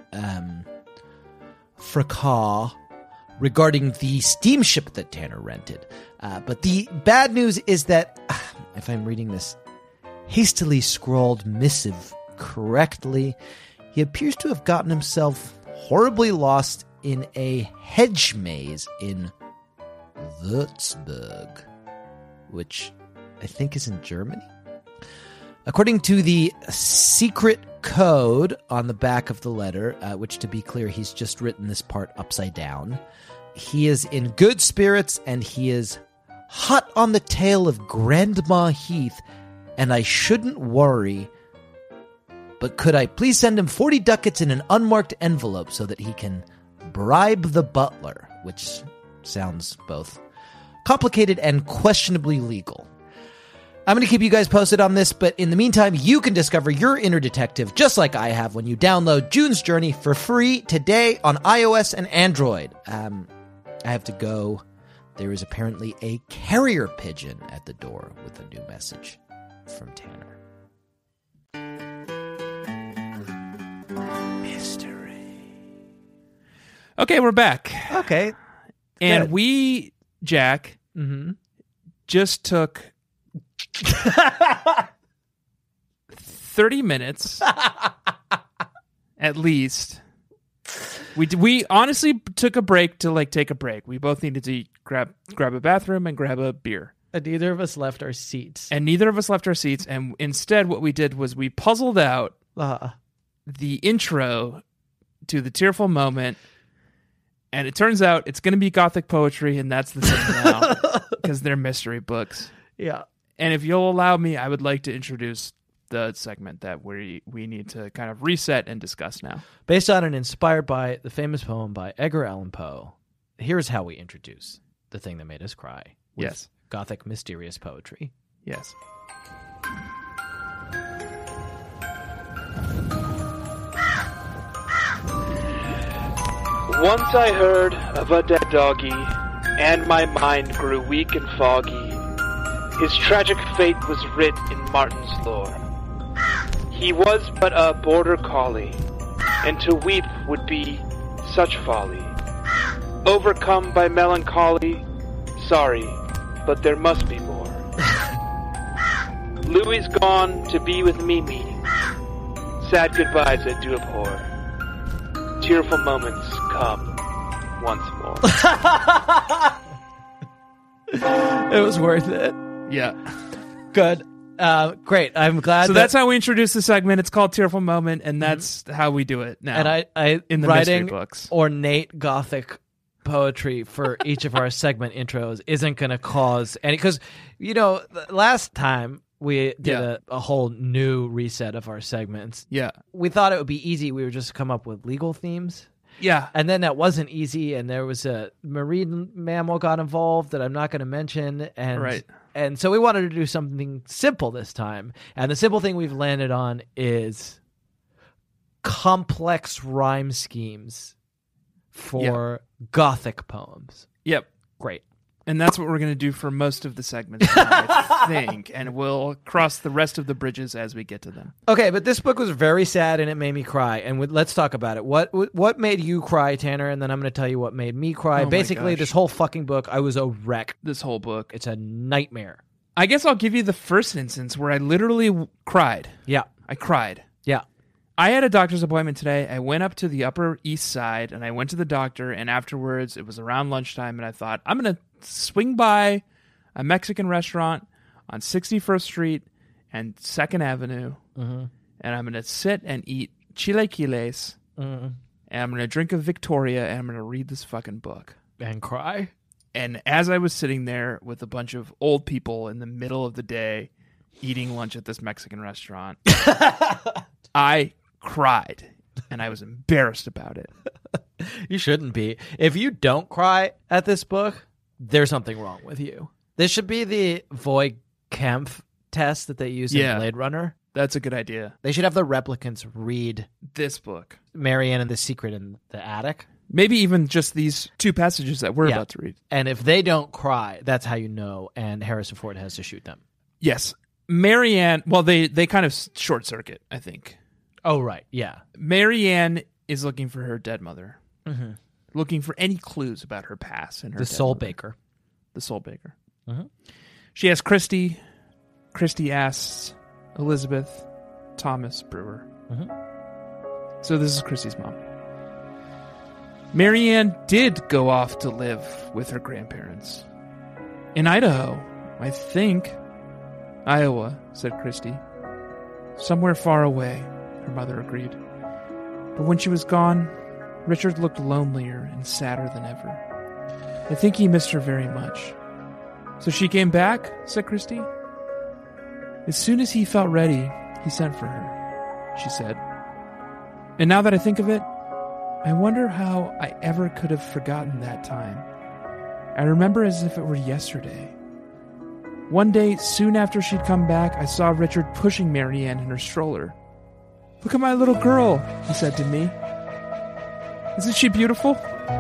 fracas regarding the steamship that Tanner rented. But the bad news is that, if I'm reading this hastily scrawled missive correctly, he appears to have gotten himself horribly lost in a hedge maze in Würzburg, which I think is in Germany. According to the secret code on the back of the letter, which, to be clear, he's just written this part upside down, he is in good spirits and he is hot on the tail of Grandma Heath, and I shouldn't worry, but could I please send him 40 ducats in an unmarked envelope so that he can bribe the butler, which sounds both complicated and questionably legal. I'm going to keep you guys posted on this, but in the meantime, you can discover your inner detective just like I have when you download June's Journey for free today on iOS and Android. I have to go. There is apparently a carrier pigeon at the door with a new message from Tanner. Mystery. Okay, we're back. Okay. And Good. we, Jack, just took 30 minutes at least. We honestly took a break to take a break. We both needed to grab a bathroom and grab a beer. And neither of us left our seats. And instead what we did was we puzzled out the intro to the tearful moment. And it turns out it's going to be Gothic poetry, and that's the thing now because they're mystery books. Yeah. And if you'll allow me, I would like to introduce the segment that we need to kind of reset and discuss now. Based on and inspired by the famous poem by Edgar Allan Poe, here's how we introduce the thing that made us cry. With Yes. Gothic mysterious poetry. Yes. Once I heard of a dead doggy, and my mind grew weak and foggy. His tragic fate was writ in Martin's lore. He was but a border collie, and to weep would be such folly. Overcome by melancholy, sorry, but there must be more. Louie's gone to be with Mimi. Sad goodbyes I do abhor. Tearful moments come once more. It was worth it. Yeah. Good. Great. I'm glad. So that's how we introduce the segment. It's called Tearful Moment, and that's how we do it now. And I in the mystery writing books. ornate Gothic poetry for each of our segment intros isn't going to cause any, because last time we did a whole new reset of our segments. Yeah. We thought it would be easy. We would just come up with legal themes. Yeah. And then that wasn't easy, and there was a marine mammal got involved that I'm not going to mention. And Right. And so we wanted to do something simple this time. And the simple thing we've landed on is complex rhyme schemes for Gothic poems. Yep. Great. And that's what we're going to do for most of the segments tonight, I think. And we'll cross the rest of the bridges as we get to them. Okay, but this book was very sad and it made me cry. And let's talk about it. What made you cry, Tanner? And then I'm going to tell you what made me cry. Oh my Basically, gosh. this whole fucking book, I was a wreck. This whole book. It's a nightmare. I guess I'll give you the first instance where I literally cried. Yeah. I cried. Yeah. I had a doctor's appointment today. I went up to the Upper East Side and I went to the doctor, and afterwards it was around lunchtime, and I thought, I'm going to swing by a Mexican restaurant on 61st Street and 2nd Avenue, and I'm going to sit and eat chilaquiles, and I'm going to drink a Victoria, and I'm going to read this fucking book. And cry? And as I was sitting there with a bunch of old people in the middle of the day eating lunch at this Mexican restaurant, I cried, and I was embarrassed about it. You shouldn't be. If you don't cry at this book, there's something wrong with you. This should be the Voight-Kampff test that they use in Blade Runner. That's a good idea. They should have the replicants read This book. Marianne and the Secret in the Attic. Maybe even just these two passages that we're about to read. And if they don't cry, that's how you know, and Harrison Ford has to shoot them. Yes. Marianne, well, they kind of short circuit, I think. Oh, right. Yeah. Marianne is looking for her dead mother. Looking for any clues about her past and her The dead Soul mother. Baker. The Soul Baker. She asks Christy. Christy asks Elizabeth Thomas Brewer. So this is Christy's mom. Marianne did go off to live with her grandparents. In Idaho, I think. Iowa, said Christy. Somewhere far away, her mother agreed. But when she was gone, Richard looked lonelier and sadder than ever. I think he missed her very much. So she came back, said Christy. As soon as he felt ready, he sent for her, she said. And now that I think of it, I wonder how I ever could have forgotten that time. I remember as if it were yesterday. One day, soon after she'd come back, I saw Richard pushing Marianne in her stroller. Look at my little girl, he said to me. Isn't she beautiful?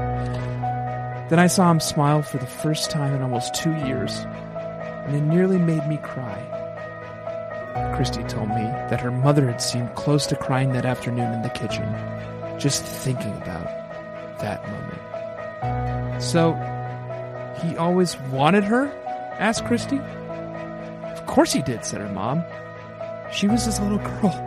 Then I saw him smile for the first time in almost 2 years, and it nearly made me cry. Christy told me that her mother had seemed close to crying that afternoon in the kitchen, just thinking about that moment. So, he always wanted her? Asked Christy. Of course he did, said her mom. She was his little girl.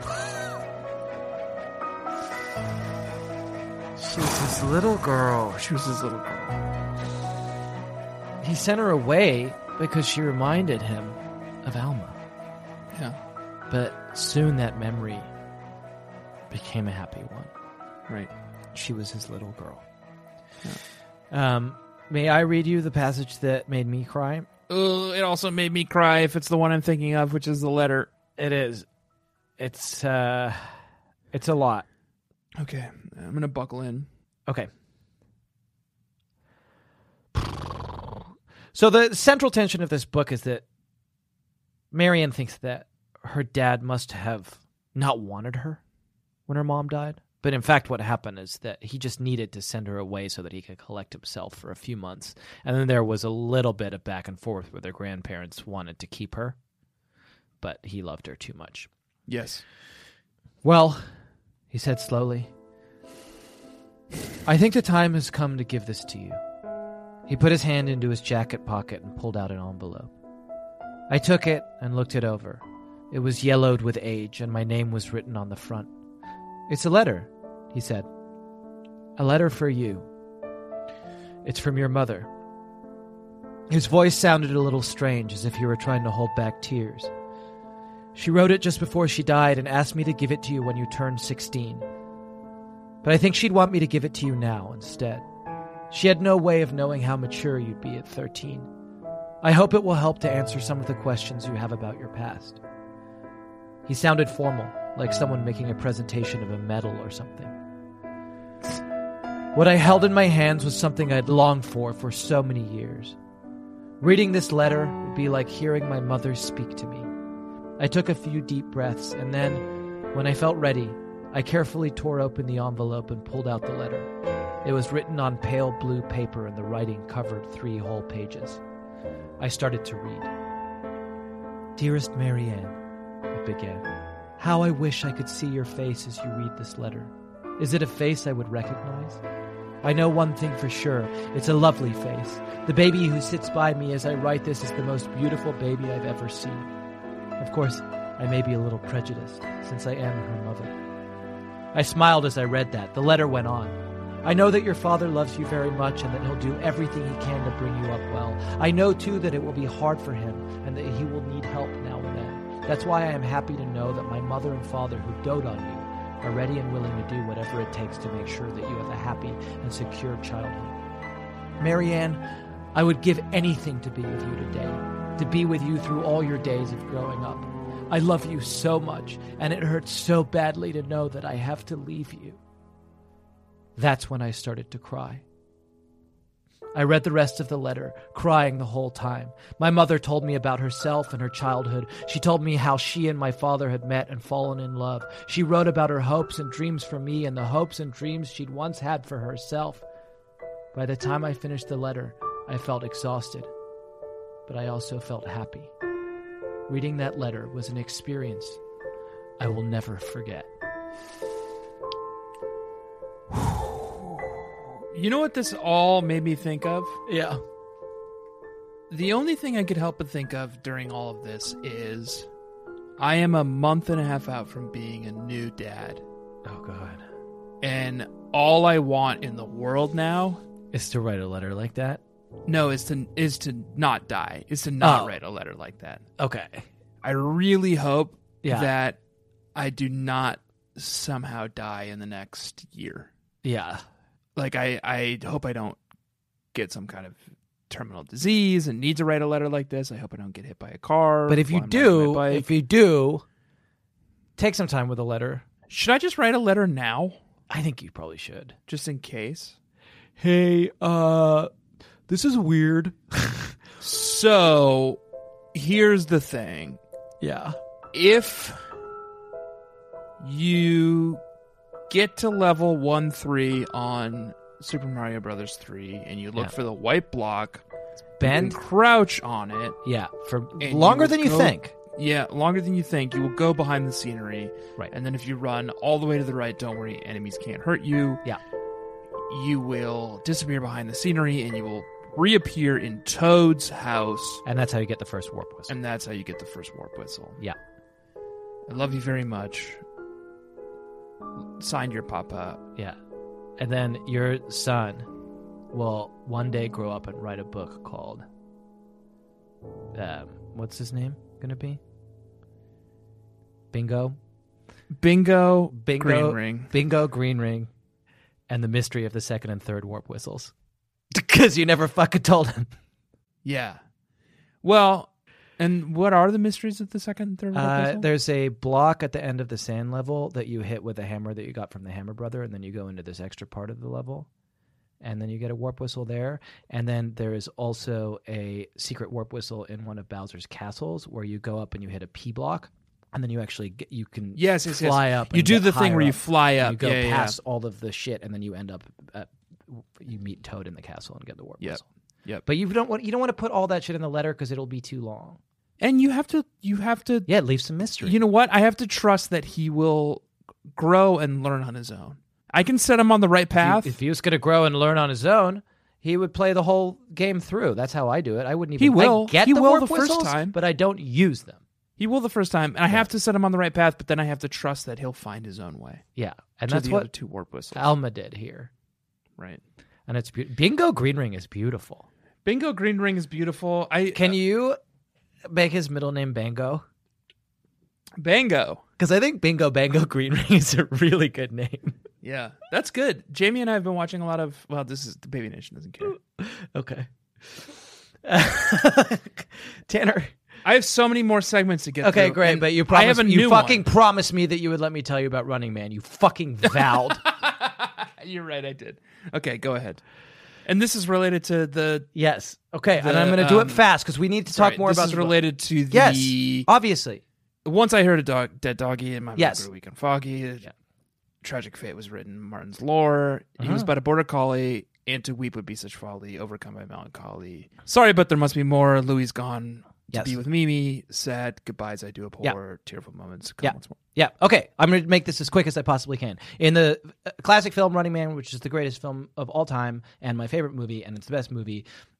She's his little girl. She was his little girl. He sent her away because she reminded him of Alma. Yeah. But soon that memory became a happy one. Right. She was his little girl. Yeah. May I read you the passage that made me cry? It also made me cry if it's the one I'm thinking of, which is the letter. It is. It's a lot. Okay. I'm going to buckle in. Okay. So the central tension of this book is that Marianne thinks that her dad must have not wanted her when her mom died. But in fact, what happened is that he just needed to send her away so that he could collect himself for a few months. And then there was a little bit of back and forth where their grandparents wanted to keep her, but he loved her too much. Yes. Well, He said slowly, I think the time has come to give this to you. He put his hand into his jacket pocket and pulled out an envelope. I took it and looked it over. It was yellowed with age, and my name was written on the front. It's a letter, he said. A letter for you. It's from your mother. His voice sounded a little strange, as if he were trying to hold back tears. She wrote it just before she died and asked me to give it to you when you turned 16. But I think she'd want me to give it to you now instead. She had no way of knowing how mature you'd be at 13. I hope it will help to answer some of the questions you have about your past. He sounded formal, like someone making a presentation of a medal or something. What I held in my hands was something I'd longed for so many years. Reading this letter would be like hearing my mother speak to me. I took a few deep breaths, and then, when I felt ready, I carefully tore open the envelope and pulled out the letter. It was written on pale blue paper, and the writing covered 3 whole pages. I started to read. Dearest Marianne, it began. How I wish I could see your face as you read this letter. Is it a face I would recognize? I know one thing for sure. It's a lovely face. The baby who sits by me as I write this is the most beautiful baby I've ever seen. Of course, I may be a little prejudiced, since I am her mother. I smiled as I read that. The letter went on. I know that your father loves you very much and that he'll do everything he can to bring you up well. I know, too, that it will be hard for him and that he will need help now and then. That's why I am happy to know that my mother and father who dote on you are ready and willing to do whatever it takes to make sure that you have a happy and secure childhood. Marianne, I would give anything to be with you today, to be with you through all your days of growing up. I love you so much, and it hurts so badly to know that I have to leave you. That's when I started to cry. I read the rest of the letter, crying the whole time. My mother told me about herself and her childhood. She told me how she and my father had met and fallen in love. She wrote about her hopes and dreams for me and the hopes and dreams she'd once had for herself. By the time I finished the letter, I felt exhausted, but I also felt happy. Reading that letter was an experience I will never forget. You know what this all made me think of? Yeah. The only thing I could help but think of during all of this is I am a month and a half out from being a new dad. Oh, God. And all I want in the world now Is to write a letter like that? No, is to not die. Is to not write a letter like that. Okay. I really hope Yeah. that I do not somehow die in the next year. Yeah. Like, I hope I don't get some kind of terminal disease and need to write a letter like this. I hope I don't get hit by a car. But if you while I'm riding my do, bike. take some time with a letter. Should I just write a letter now, I think you probably should. just in case? Hey, this is weird. So, here's the thing. Yeah. If you get to level 1-3 on Super Mario Brothers 3 and you look Yeah. for the white block, Bend. and crouch on it. Yeah. For And longer you than you go- think. Yeah, longer than you think. You will go behind the scenery. Right. And then if you run all the way to the right, don't worry, enemies can't hurt you. Yeah. You will disappear behind the scenery and you will reappear in Toad's house. And that's how you get the first warp whistle. And that's how you get the first warp whistle. Yeah. I love you very much. Signed, your papa. Yeah. And then your son will one day grow up and write a book called, what's his name going to be? Bingo? Bingo. Bingo. Green ring. Bingo, Green Ring, and the mystery of the second and third warp whistles. Because you never fucking told him. Yeah. Well, and what are the mysteries of the second and third warp whistle? There's a block at the end of the sand level that you hit with a hammer that you got from the Hammer Brother, and then you go into this extra part of the level, and then you get a warp whistle there. And then there is also a secret warp whistle in one of Bowser's castles where you go up and you hit a P block, and then you actually you can Yes. fly up. You and do get the thing higher where you up, fly and up. you go Yeah, yeah, past all of the shit, and then you end up you meet Toad in the castle and get the warp Yep. whistle. Yep. But you don't want to put all that shit in the letter because it'll be too long. And you have to. Yeah, leave some mystery. You know what? I have to trust that he will grow and learn on his own. I can set him on the right path. If he was going to grow and learn on his own, he would play the whole game through. That's how I do it. I wouldn't even. He will. I get He the will warp the first whistles, time. but I don't use them. He will the first time, and I have to set him on the right path, but then I have to trust that he'll find his own way. Yeah, and to that's the what other 2 warp whistles. Alma did here. Right. And it's Bingo Green Ring is beautiful. Bingo Green Ring is beautiful. Can you make his middle name Bango? Bango. Because I think Bingo Bango Green Ring is a really good name. Yeah, that's good. Jamie and I have been watching a lot of. Well, this is the Baby Nation doesn't care. Okay. Tanner. I have so many more segments to get. Okay, through, great. and But you I have promised. a You new fucking one. promised me that you would let me tell you about Running Man. You fucking vowed. You're right. I did. Okay, go ahead. And this is related to the. Yes. Okay, and The, I'm going to do it fast because we need to talk Right, more this about is the book. related to the. Yes, obviously. Once I heard a dead doggy in my Yes. Grew Week on Foggy. Tragic Fate was written in Martin's lore. He was but a border collie, and to weep would be such folly, overcome by melancholy. Sorry, but there must be more. Louis gone to Yes. be with Mimi. Sad goodbyes I do abhor. Tearful moments come once more. Yeah. Okay. I'm going to make this as quick as I possibly can. In the classic film Running Man, which is the greatest film of all time and my favorite movie, and it's the best movie.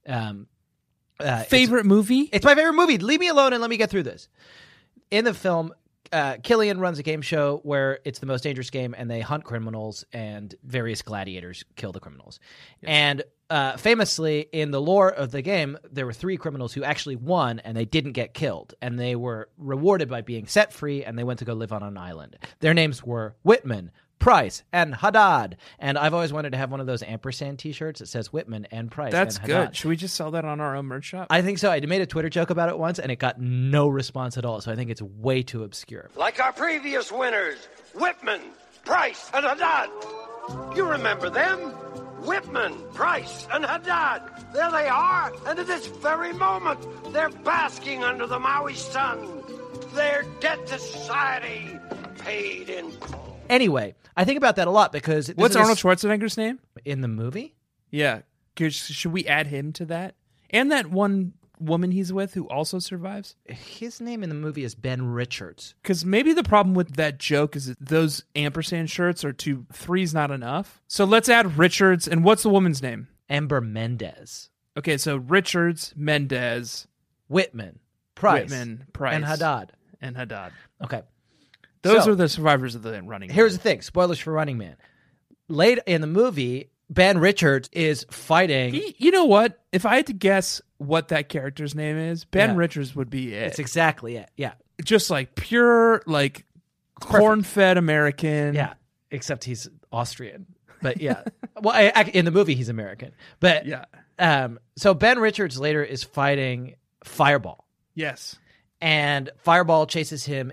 Favorite movie? It's my favorite movie. Leave me alone and let me get through this. In the film, Killian runs a game show where it's the most dangerous game, and they hunt criminals, and various gladiators kill the criminals. And famously, in the lore of the game, there were 3 criminals who actually won, and they didn't get killed, and they were rewarded by being set free, and they went to go live on an island. Their names were Whitman, Price, and Haddad. And I've always wanted to have one of those ampersand T-shirts that says Whitman and Price. That's and Haddad. good. Should we just sell that on our own merch shop? I think so. I made a Twitter joke about it once, and it got no response at all. So I think it's way too obscure. Like our previous winners, Whitman, Price, and Haddad. You remember them? Whitman, Price, and Haddad. There they are, and at this very moment, they're basking under the Maui sun. Their debt to society paid in full. Anyway, I think about that a lot because What's Arnold Schwarzenegger's name? in the movie? Yeah. Should we add him to that? And that one woman he's with who also survives? His name in the movie is Ben Richards. Because maybe the problem with that joke is that those ampersand shirts are 3's not enough. So let's add Richards. And what's the woman's name? Ember Mendez. Okay, so Richards, Mendez, Whitman, Price, and Haddad. And Haddad. Okay. Those So- are the survivors of the Running Man. Here's the thing. Spoilers for Running Man. Late in the movie, Ben Richards is fighting. You know what? If I had to guess what that character's name is, Ben Yeah. Richards would be it. It's exactly it. Yeah. Just like pure, like corn-fed American. Yeah. Except he's Austrian. But yeah. Well, in the movie, he's American. But Yeah. So Ben Richards later is fighting Fireball. Yes. And Fireball chases him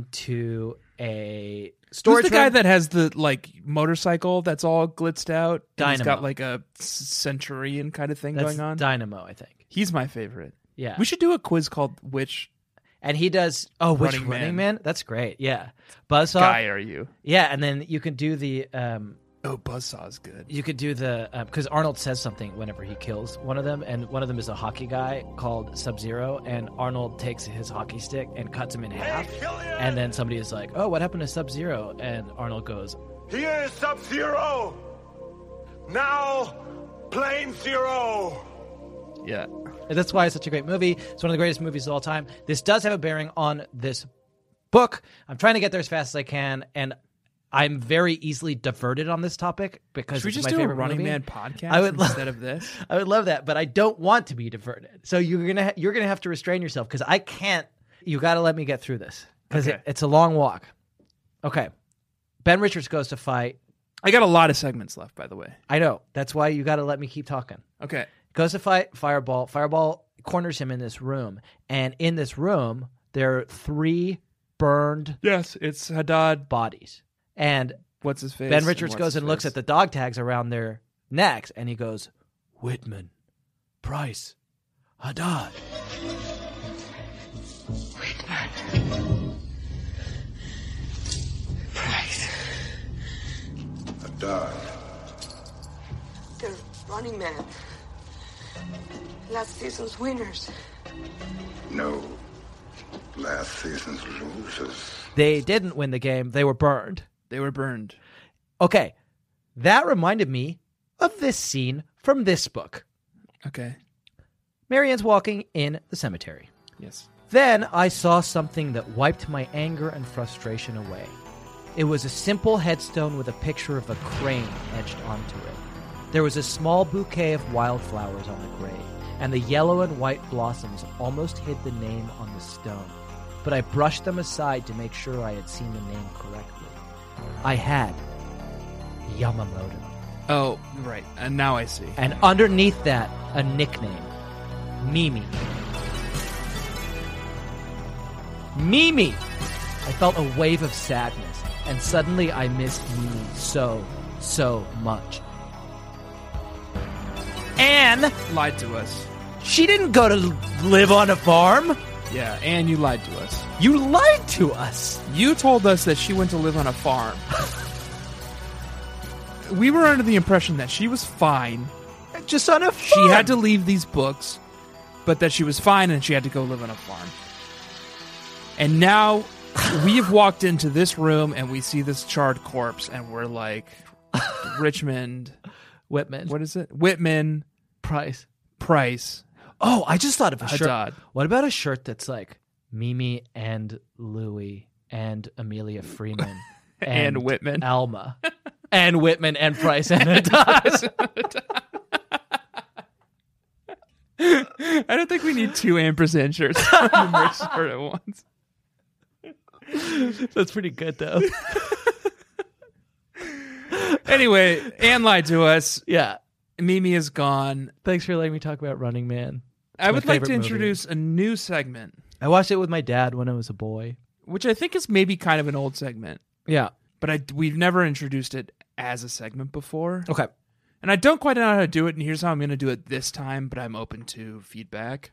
into a storage Who's the guy room. that has the like motorcycle that's all glitzed out? And he's Dynamo. got like a centurion kind of thing That's going on. Dynamo, I think. He's my favorite. Yeah. We should do a quiz called Which And he does. Oh, which Running Running Man. Man? That's great. Yeah. Buzzsaw. Guy are you? Yeah, and then you can do the. Oh, Buzzsaw's good. You could do the because Arnold says something whenever he kills one of them, and one of them is a hockey guy called Sub-Zero, and Arnold takes his hockey stick and cuts him in half, and then somebody is like, "Oh, what happened to Sub-Zero?" And Arnold goes, Here is Sub-Zero. Now, Plane Zero. Yeah. and that's why it's such a great movie. It's one of the greatest movies of all time. This does have a bearing on this book. I'm trying to get there as fast as I can, and I'm very easily diverted on this topic because Should we it's just my do a favorite Running movie. Man podcast I would love- instead of this? I would love that, but I don't want to be diverted. So you're gonna have to restrain yourself because I can't. You got to let me get through this because Okay. it's a long walk. Okay, Ben Richards goes to fight. I got a lot of segments left, by the way. I know that's why you got to let me keep talking. Okay. Goes to fight Fireball. Fireball corners him in this room, and in this room there are 3 burned Yes, it's Haddad. bodies. And What's his face? Ben Richards goes and looks at the dog tags around their necks, and he goes, Whitman, Price, Haddad. Haddad. They're Running Man. Last season's winners. No. Last season's losers. They didn't win the game. They were burned. They were burned. Okay, that reminded me of this scene from this book. Okay. Marianne's walking in the cemetery. Yes. Then I saw something that wiped my anger and frustration away. It was a simple headstone with a picture of a crane etched onto it. There was a small bouquet of wildflowers on the grave, and the yellow and white blossoms almost hid the name on the stone. But I brushed them aside to make sure I had seen the name correctly. I had. Yamamoto. Oh, right. And now I see. And underneath that, a nickname. Mimi. Mimi! I felt a wave of sadness, and suddenly I missed Mimi so much. Anne! Lied to us. She didn't go to live on a farm! Yeah, and you lied to us. You lied to us! You told us that she went to live on a farm. We were under the impression that she was fine. Just on a farm! She had to leave these books, but that she was fine and she had to go live on a farm. And now we have walked into this room and we see this charred corpse and we're like, Richmond. Whitman. What is it? Whitman. Price. Oh, I just thought of a shirt. Haddad. What about a shirt that's like Mimi and Louie and Amelia Freeman And Whitman. Alma and Whitman and Price and Haddad. I don't think we need 2 ampersand shirts on the merch shirt at once. That's pretty good, though. Anyway, Anne lied to us. Yeah. Mimi is gone. Thanks for letting me talk about Running Man. I would like to favorite movie. introduce a new segment, I watched it with my dad when I was a boy. which I think is maybe kind of an old segment, Yeah. but we've never introduced it as a segment before. Okay. And I don't quite know how to do it, and here's how I'm going to do it this time, but I'm open to feedback.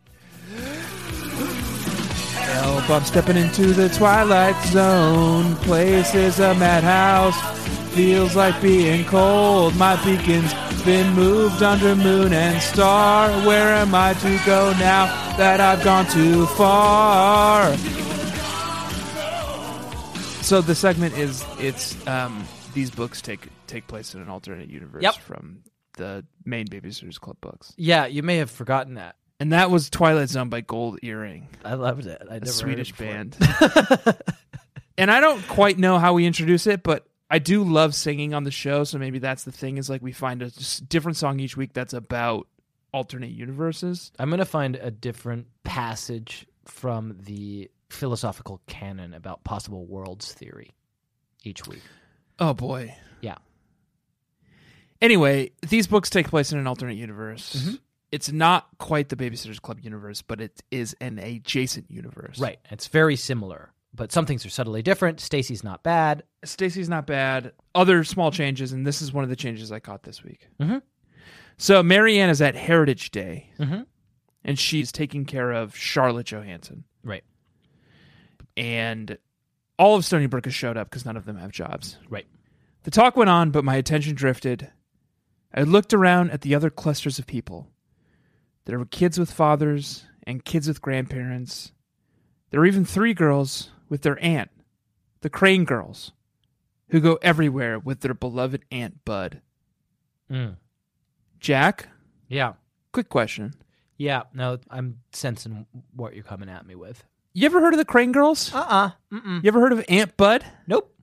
Help, I'm stepping into the twilight zone. Place is a madhouse. Feels like being cold. My beacon's been moved under moon and star. Where am I to go now that I've gone too far? So the segment is these books take place in an alternate universe Yep. from the main Babysitters Club books. Yeah, you may have forgotten that. And that was Twilight Zone by Gold Earring, I loved it. a Swedish band. And I don't quite know how we introduce it, but I do love singing on the show, so maybe that's the thing, is like we find a different song each week that's about alternate universes. I'm going to find a different passage from the philosophical canon about possible worlds theory each week. Oh, boy. Yeah. Anyway, these books take place in an alternate universe. It's not quite the Babysitters Club universe, but it is an adjacent universe. Right. It's very similar, but some things are subtly different. Stacy's not bad. Stacy's not bad. Other small changes, and this is one of the changes I caught this week. Mhm. So Marianne is at Heritage Day, Mhm. and she's taking care of Charlotte Johansson. Right. And all of Stony Brook has showed up because none of them have jobs. Right. The talk went on, but my attention drifted. I looked around at the other clusters of people. There were kids with fathers and kids with grandparents. There were even 3 girls with their aunt, the Crane girls, who go everywhere with their beloved Aunt Bud. Mm. Jack, Yeah. quick question. Yeah. No, I'm sensing what you're coming at me with. You ever heard of the Crane girls? Mm-mm. You ever heard of Aunt Bud? Nope.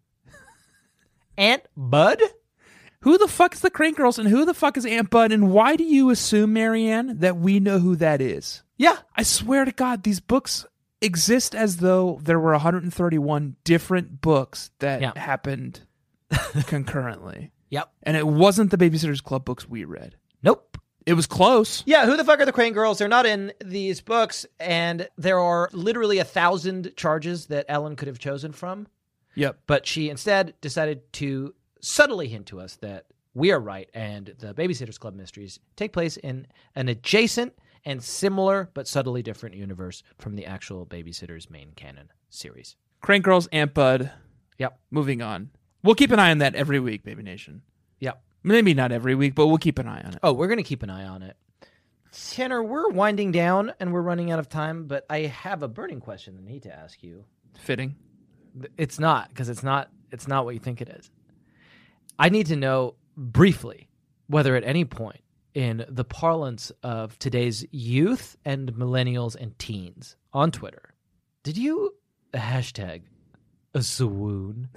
Aunt Bud? Who the fuck is the Crane girls and who the fuck is Aunt Bud, and why do you assume, Marianne, that we know who that is? Yeah. I swear to God, these books exist as though there were 131 different books that happened concurrently. Yep. And it wasn't the Babysitters Club books we read. Nope. It was close. Yeah, who the fuck are the Crane girls? They're not in these books, and there are literally 1,000 charges that Ellen could have chosen from. Yep. But she instead decided to subtly hint to us that we are right, and the Babysitters Club mysteries take place in an adjacent and similar but subtly different universe from the actual Babysitters main canon series. Crane girls, Aunt Bud. Yep. Moving on. We'll keep an eye on that every week, Baby Nation. Yep. Maybe not every week, but we'll keep an eye on it. Oh, we're going to keep an eye on it. Tanner, we're winding down and we're running out of time, but I have a burning question I need to ask you. Fitting. It's not, because it's not It's not what you think it is. I need to know briefly whether at any point in the parlance of today's youth and millennials and teens on Twitter, did you hashtag a swoon?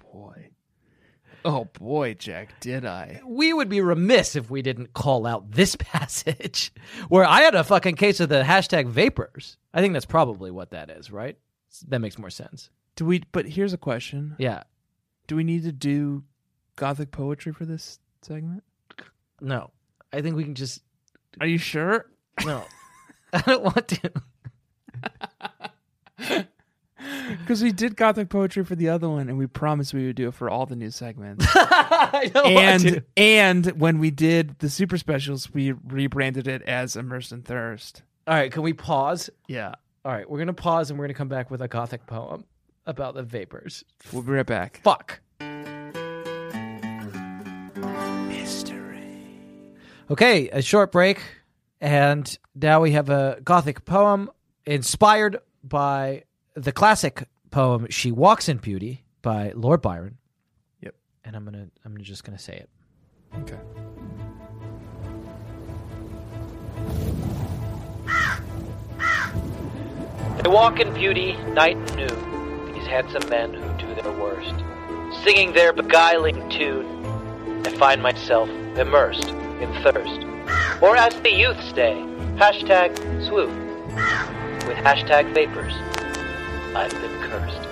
Oh boy, Jack, did I? We would be remiss if we didn't call out this passage where I had a fucking case of the hashtag vapors. I think that's probably what that is, right? That makes more sense. But here's a question. Yeah. Do we need to do Gothic poetry for this segment? No. I think we can just... Are you sure? No. I don't want to. Because we did Gothic poetry for the other one, and we promised we would do it for all the new segments. I don't want to. And when we did the super specials, we rebranded it as Immersed in Thirst. All right, can we pause? Yeah. All right, we're going to pause, and we're going to come back with a Gothic poem about the vapors. We'll be right back. Fuck. Mystery. Okay, a short break, and now we have a Gothic poem inspired by the classic poem "She Walks in Beauty" by Lord Byron. Yep. And I'm just gonna say it. Okay. They walk in beauty night and noon, these handsome men who do their worst. Singing their beguiling tune, I find myself immersed in thirst. Or as the youth say, hashtag swoon. With hashtag vapors, I've been cursed.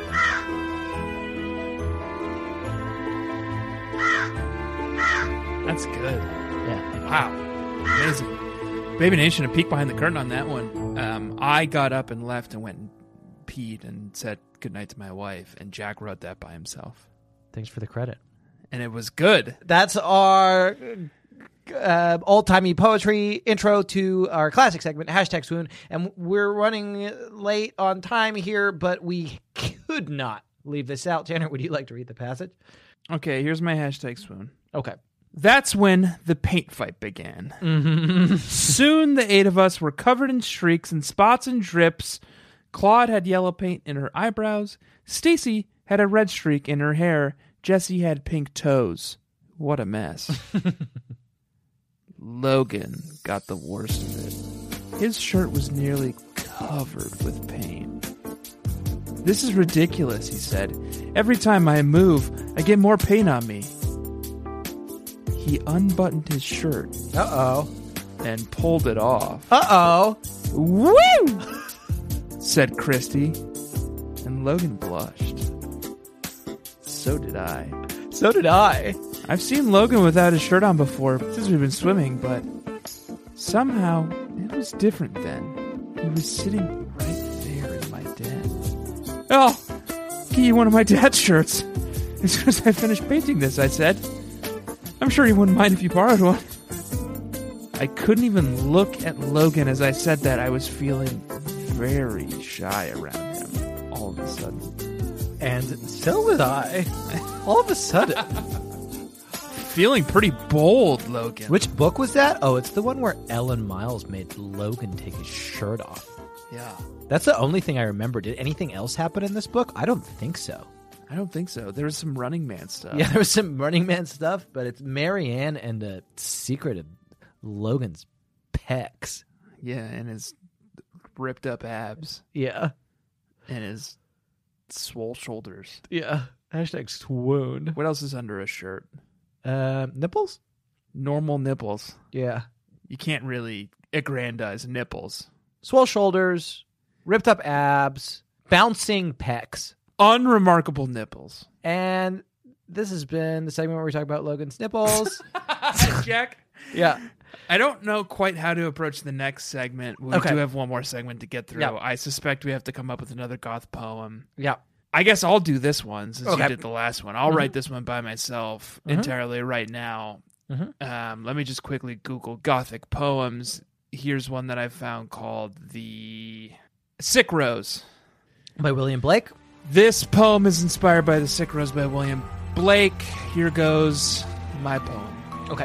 That's good. Yeah. Wow. Amazing. Baby Nation, a peek behind the curtain on that one. I got up and left and went and peed and said goodnight to my wife, and Jack wrote that by himself. Thanks for the credit. And it was good. That's our old-timey poetry intro to our classic segment, hashtag swoon. And we're running late on time here, but we could not leave this out. Tanner, would you like to read the passage? Okay, here's my hashtag swoon. Okay. That's when the paint fight began. Soon the 8 of us were covered in streaks and spots and drips. Claude had yellow paint in her eyebrows. Stacy had a red streak in her hair. Jessie had pink toes. What a mess. Logan got the worst of it. His shirt was nearly covered with paint. This is ridiculous, he said. Every time I move, I get more paint on me. He unbuttoned his shirt. Uh-oh. And pulled it off. Uh-oh. Woo! Said Christy. And Logan blushed. So did I. So did I. I've seen Logan without his shirt on before since we've been swimming, but somehow it was different then. He was sitting right there in my den. Oh, get you one of my dad's shirts. As soon as I finished painting this, I said. I'm sure he wouldn't mind if you borrowed one. I couldn't even look at Logan as I said that. I was feeling very shy around him all of a sudden. And so was I. All of a sudden. Feeling pretty bold, Logan. Which book was that? Oh, it's the one where Ellen Miles made Logan take his shirt off. Yeah. That's the only thing I remember. Did anything else happen in this book? I don't think so. I don't think so. There was some Running Man stuff. Yeah, there was some Running Man stuff, but it's Marianne and the secret of Logan's pecs. Yeah, and his ripped up abs. Yeah. And his swole shoulders. Yeah. Hashtag swoon. What else is under a shirt? Nipples? Normal nipples. Yeah. You can't really aggrandize nipples. Swole shoulders, ripped up abs, bouncing pecs. Unremarkable nipples. And this has been the segment where we talk about Logan's nipples. Jack? Yeah. I don't know quite how to approach the next segment. We do have one more segment to get through. Yeah. I suspect we have to come up with another goth poem. Yeah. I guess I'll do this one since Okay. you did the last one. I'll write this one by myself entirely right now. Let me just quickly Google Gothic poems. Here's one that I found called The Sick Rose. By William Blake. This poem is inspired by The Sick Rose by William Blake. Here goes my poem. Okay.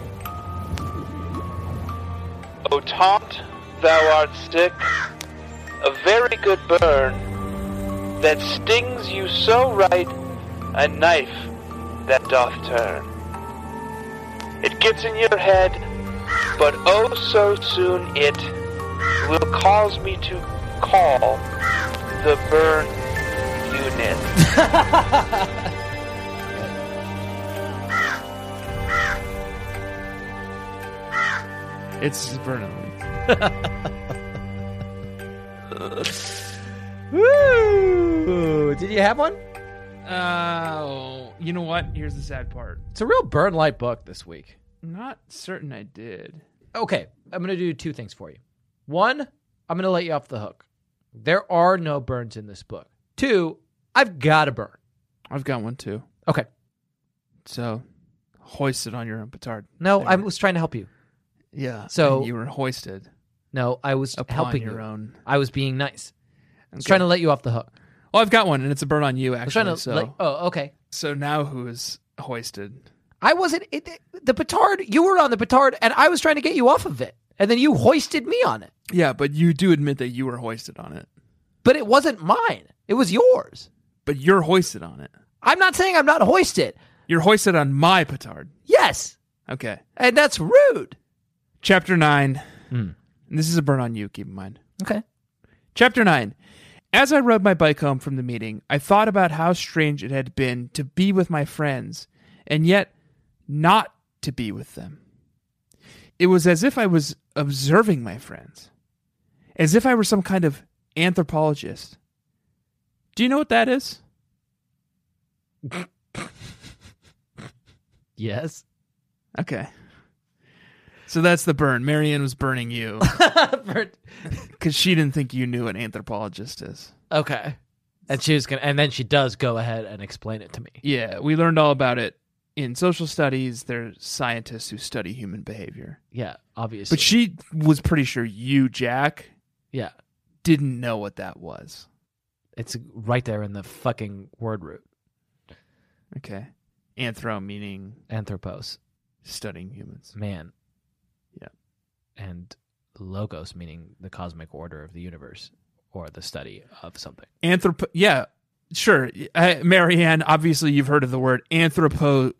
O taunt, thou art sick, a very good burn that stings you so right, a knife that doth turn. It gets in your head, but oh so soon it will cause me to call the burn unit. It's burn of the week. Woo! Did you have one? You know what? Here's the sad part. It's a real burn light book this week. Not certain I did. Okay, I'm going to do two things for you. One, I'm going to let you off the hook. There are no burns in this book. Two, I've got a burn. I've got one too. Okay. So, hoist it on your own petard. No, There. I was trying to help you. Yeah. So- and you were hoisted No, I was upon helping your you. own. I was being nice. I was Okay. trying to let you off the hook. Well, I've got one, and it's a burn on you, I was trying actually. to okay. So now who is hoisted? I wasn't the petard. You were on the petard, and I was trying to get you off of it, and then you hoisted me on it. Yeah, but you do admit that you were hoisted on it. But it wasn't mine. It was yours. But you're hoisted on it. I'm not saying I'm not hoisted. You're hoisted on my petard. Yes, Okay. and that's rude. Chapter 9. And this is a burn on you, keep in mind. Okay. Chapter 9. As I rode my bike home from the meeting, I thought about how strange it had been to be with my friends, and yet not to be with them. It was as if I was observing my friends, as if I were some kind of anthropologist. Do you know what that is? Yes. Okay. So that's the burn. Marianne was burning you because she didn't think you knew what anthropologist is. Okay. And she was gonna, and then she does go ahead and explain it to me. Yeah, we learned all about it in social studies. They're scientists who study human behavior. Yeah, obviously. But she was pretty sure you, Jack, yeah, didn't know what that was. it's right there in the fucking word root. Okay. Anthro meaning Anthropos, studying humans. man. Yeah. And logos meaning the cosmic order of the universe or the study of something. Yeah, sure. Marianne, obviously you've heard of the word anthropologos.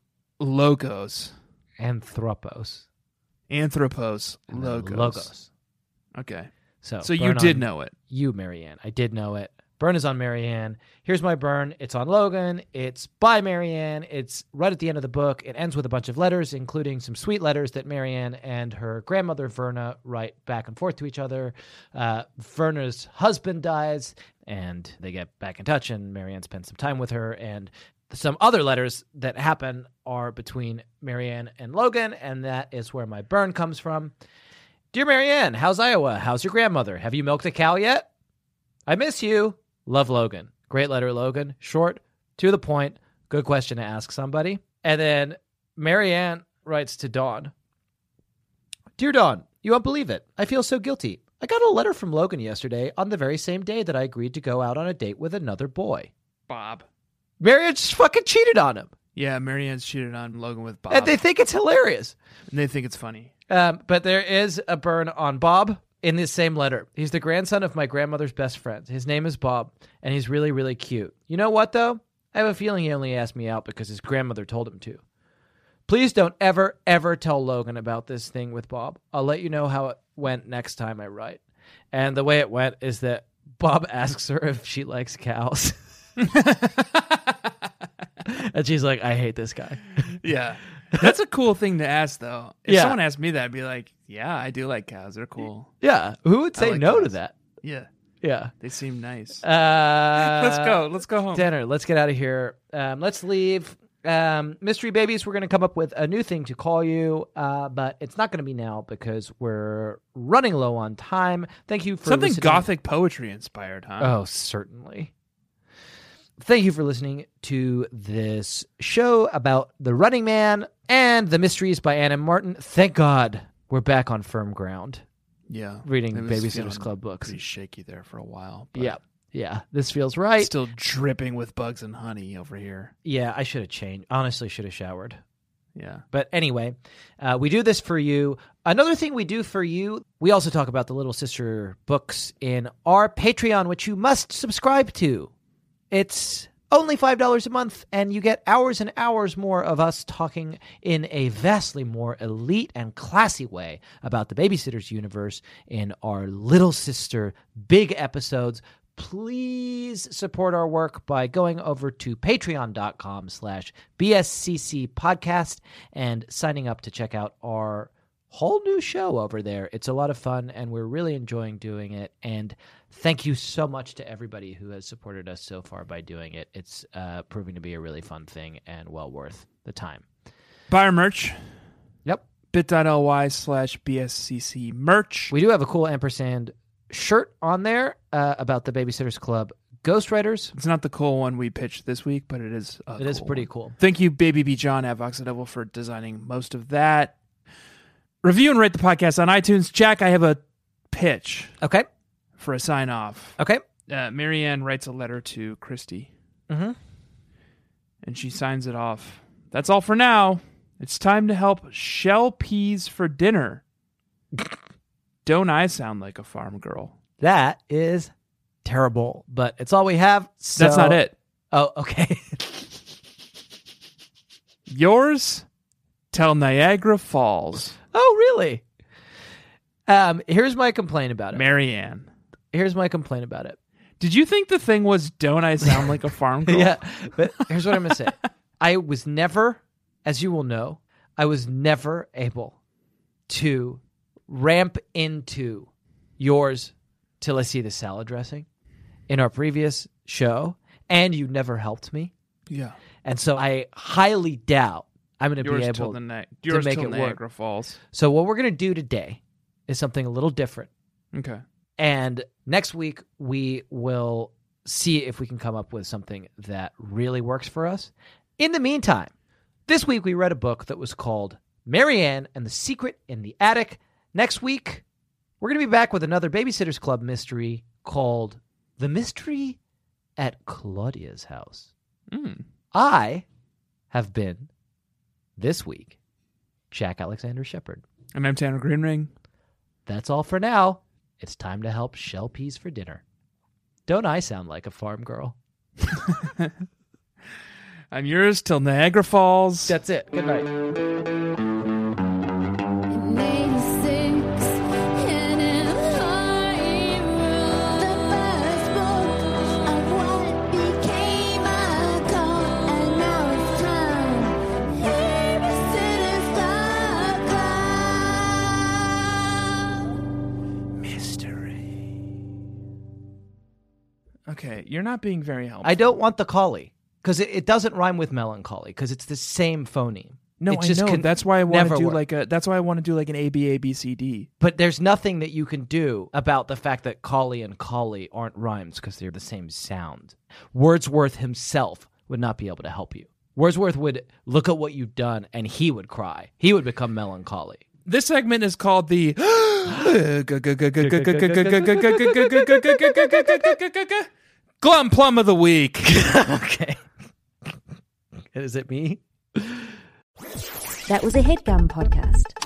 Anthropos. Anthropos And then logos. Logos. Okay. So So you burn did on know it. You, Marianne. I did know it. Burn is on Marianne. Here's my burn. It's on Logan. It's by Marianne. It's right at the end of the book. It ends with a bunch of letters, including some sweet letters that Marianne and her grandmother, Verna, write back and forth to each other. Verna's husband dies, and they get back in touch, and Marianne spends some time with her. And some other letters that happen are between Marianne and Logan, and that is where my burn comes from. Dear Marianne, how's Iowa? How's your grandmother? Have you milked a cow yet? I miss you. Love, Logan. Great letter, Logan. Short, to the point. Good question to ask somebody. And then Marianne writes to Dawn. Dear Dawn, you won't believe it. I feel so guilty. I got a letter from Logan yesterday on the very same day that I agreed to go out on a date with another boy. Bob. Marianne just fucking cheated on him. Yeah, Marianne's cheated on Logan with Bob. And they think it's hilarious. And they think it's funny. But there is a burn on Bob in this same letter. He's the grandson of my grandmother's best friend. His name is Bob, and he's really, really cute. You know what, though? I have a feeling he only asked me out because his grandmother told him to. Please don't ever, ever tell Logan about this thing with Bob. I'll let you know how it went next time I write. And the way it went is that Bob asks her if she likes cows. And she's like, I hate this guy. Yeah. That's a cool thing to ask, though. If Yeah. someone asked me that, I'd be like, yeah, I do like cows. They're cool. Yeah. Who would say like no to cows. that? Yeah. Yeah. They seem nice. Let's Let's go home. Dinner. Let's get out of here. Let's leave. Mystery Babies, we're going to come up with a new thing to call you, but it's not going to be now because we're running low on time. Thank you for Something listening. gothic poetry inspired, huh? Oh, certainly. Thank you for listening to this show about the Running Man and the Mysteries by Anna Martin. Thank God we're back on firm ground. Yeah. Reading It was Babysitter's feeling Club books. Pretty shaky there for a while. But Yeah. This feels right. Still dripping with bugs and honey over here. Yeah, I should have changed. Honestly, should have showered. Yeah. But anyway, we do this for you. Another thing we do for you, we also talk about the Little Sister books in our Patreon, which you must subscribe to. It's only $5 a month, and you get hours and hours more of us talking in a vastly more elite and classy way about the Babysitters universe in our Little Sister big episodes. Please support our work by going over to patreon.com/BSCC podcast and signing up to check out our whole new show over there. It's a lot of fun, and we're really enjoying doing it. And thank you so much to everybody who has supported us so far by doing it. It's proving to be a really fun thing and well worth the time. Buy our merch. Yep. bit.ly/BSCC merch. We do have a cool ampersand shirt on there about the Babysitters Club Ghostwriters. It's not the cool one we pitched this week, but it is It is pretty cool. Thank you, Baby B. John at Vox Devil, for designing most of that. Review and rate the podcast on iTunes. Jack, I have a pitch Okay. for a sign-off. Okay. Marianne writes a letter to Christy, Mm-hmm. and she signs it off. That's all for now. It's time to help shell peas for dinner. Don't I sound like a farm girl? That is terrible, but it's all we have. So... That's not it. Oh, okay. Yours till Niagara Falls. Oh, really? Here's my complaint about it. Marianne. Here's my complaint about it. Did you think the thing was, don't I sound like a farm girl? Yeah, but here's what I'm going to say. I was never, as you will know, I was never able to ramp into yours till I see the salad dressing in our previous show, and you never helped me. Yeah. And so I highly doubt I'm going to be Yours able till to make it Niagara work. Falls. So what we're going to do today is something a little different. Okay. And next week, we will see if we can come up with something that really works for us. In the meantime, this week we read a book that was called Marianne and the Secret in the Attic. Next week, we're going to be back with another Babysitters Club mystery called The Mystery at Claudia's House. I have been, this week, Jack Alexander Shepard. And I'm Tanner Greenring. That's all for now. It's time to help shell peas for dinner. Don't I sound like a farm girl? I'm yours till Niagara Falls. That's it. Good night. Okay, you're not being very helpful. I don't want the collie because it doesn't rhyme with melancholy because it's the same phoneme. No, it I just know. can That's why I want to never do work. That's why I want to do like an ABABCD. But there's nothing that you can do about the fact that collie and collie aren't rhymes because they're the same sound. Wordsworth himself would not be able to help you. Wordsworth would look at what you've done and he would cry. He would become melancholy. This segment is called the Glum Plum of the Week. Okay. Is it me? That was a HeadGum podcast.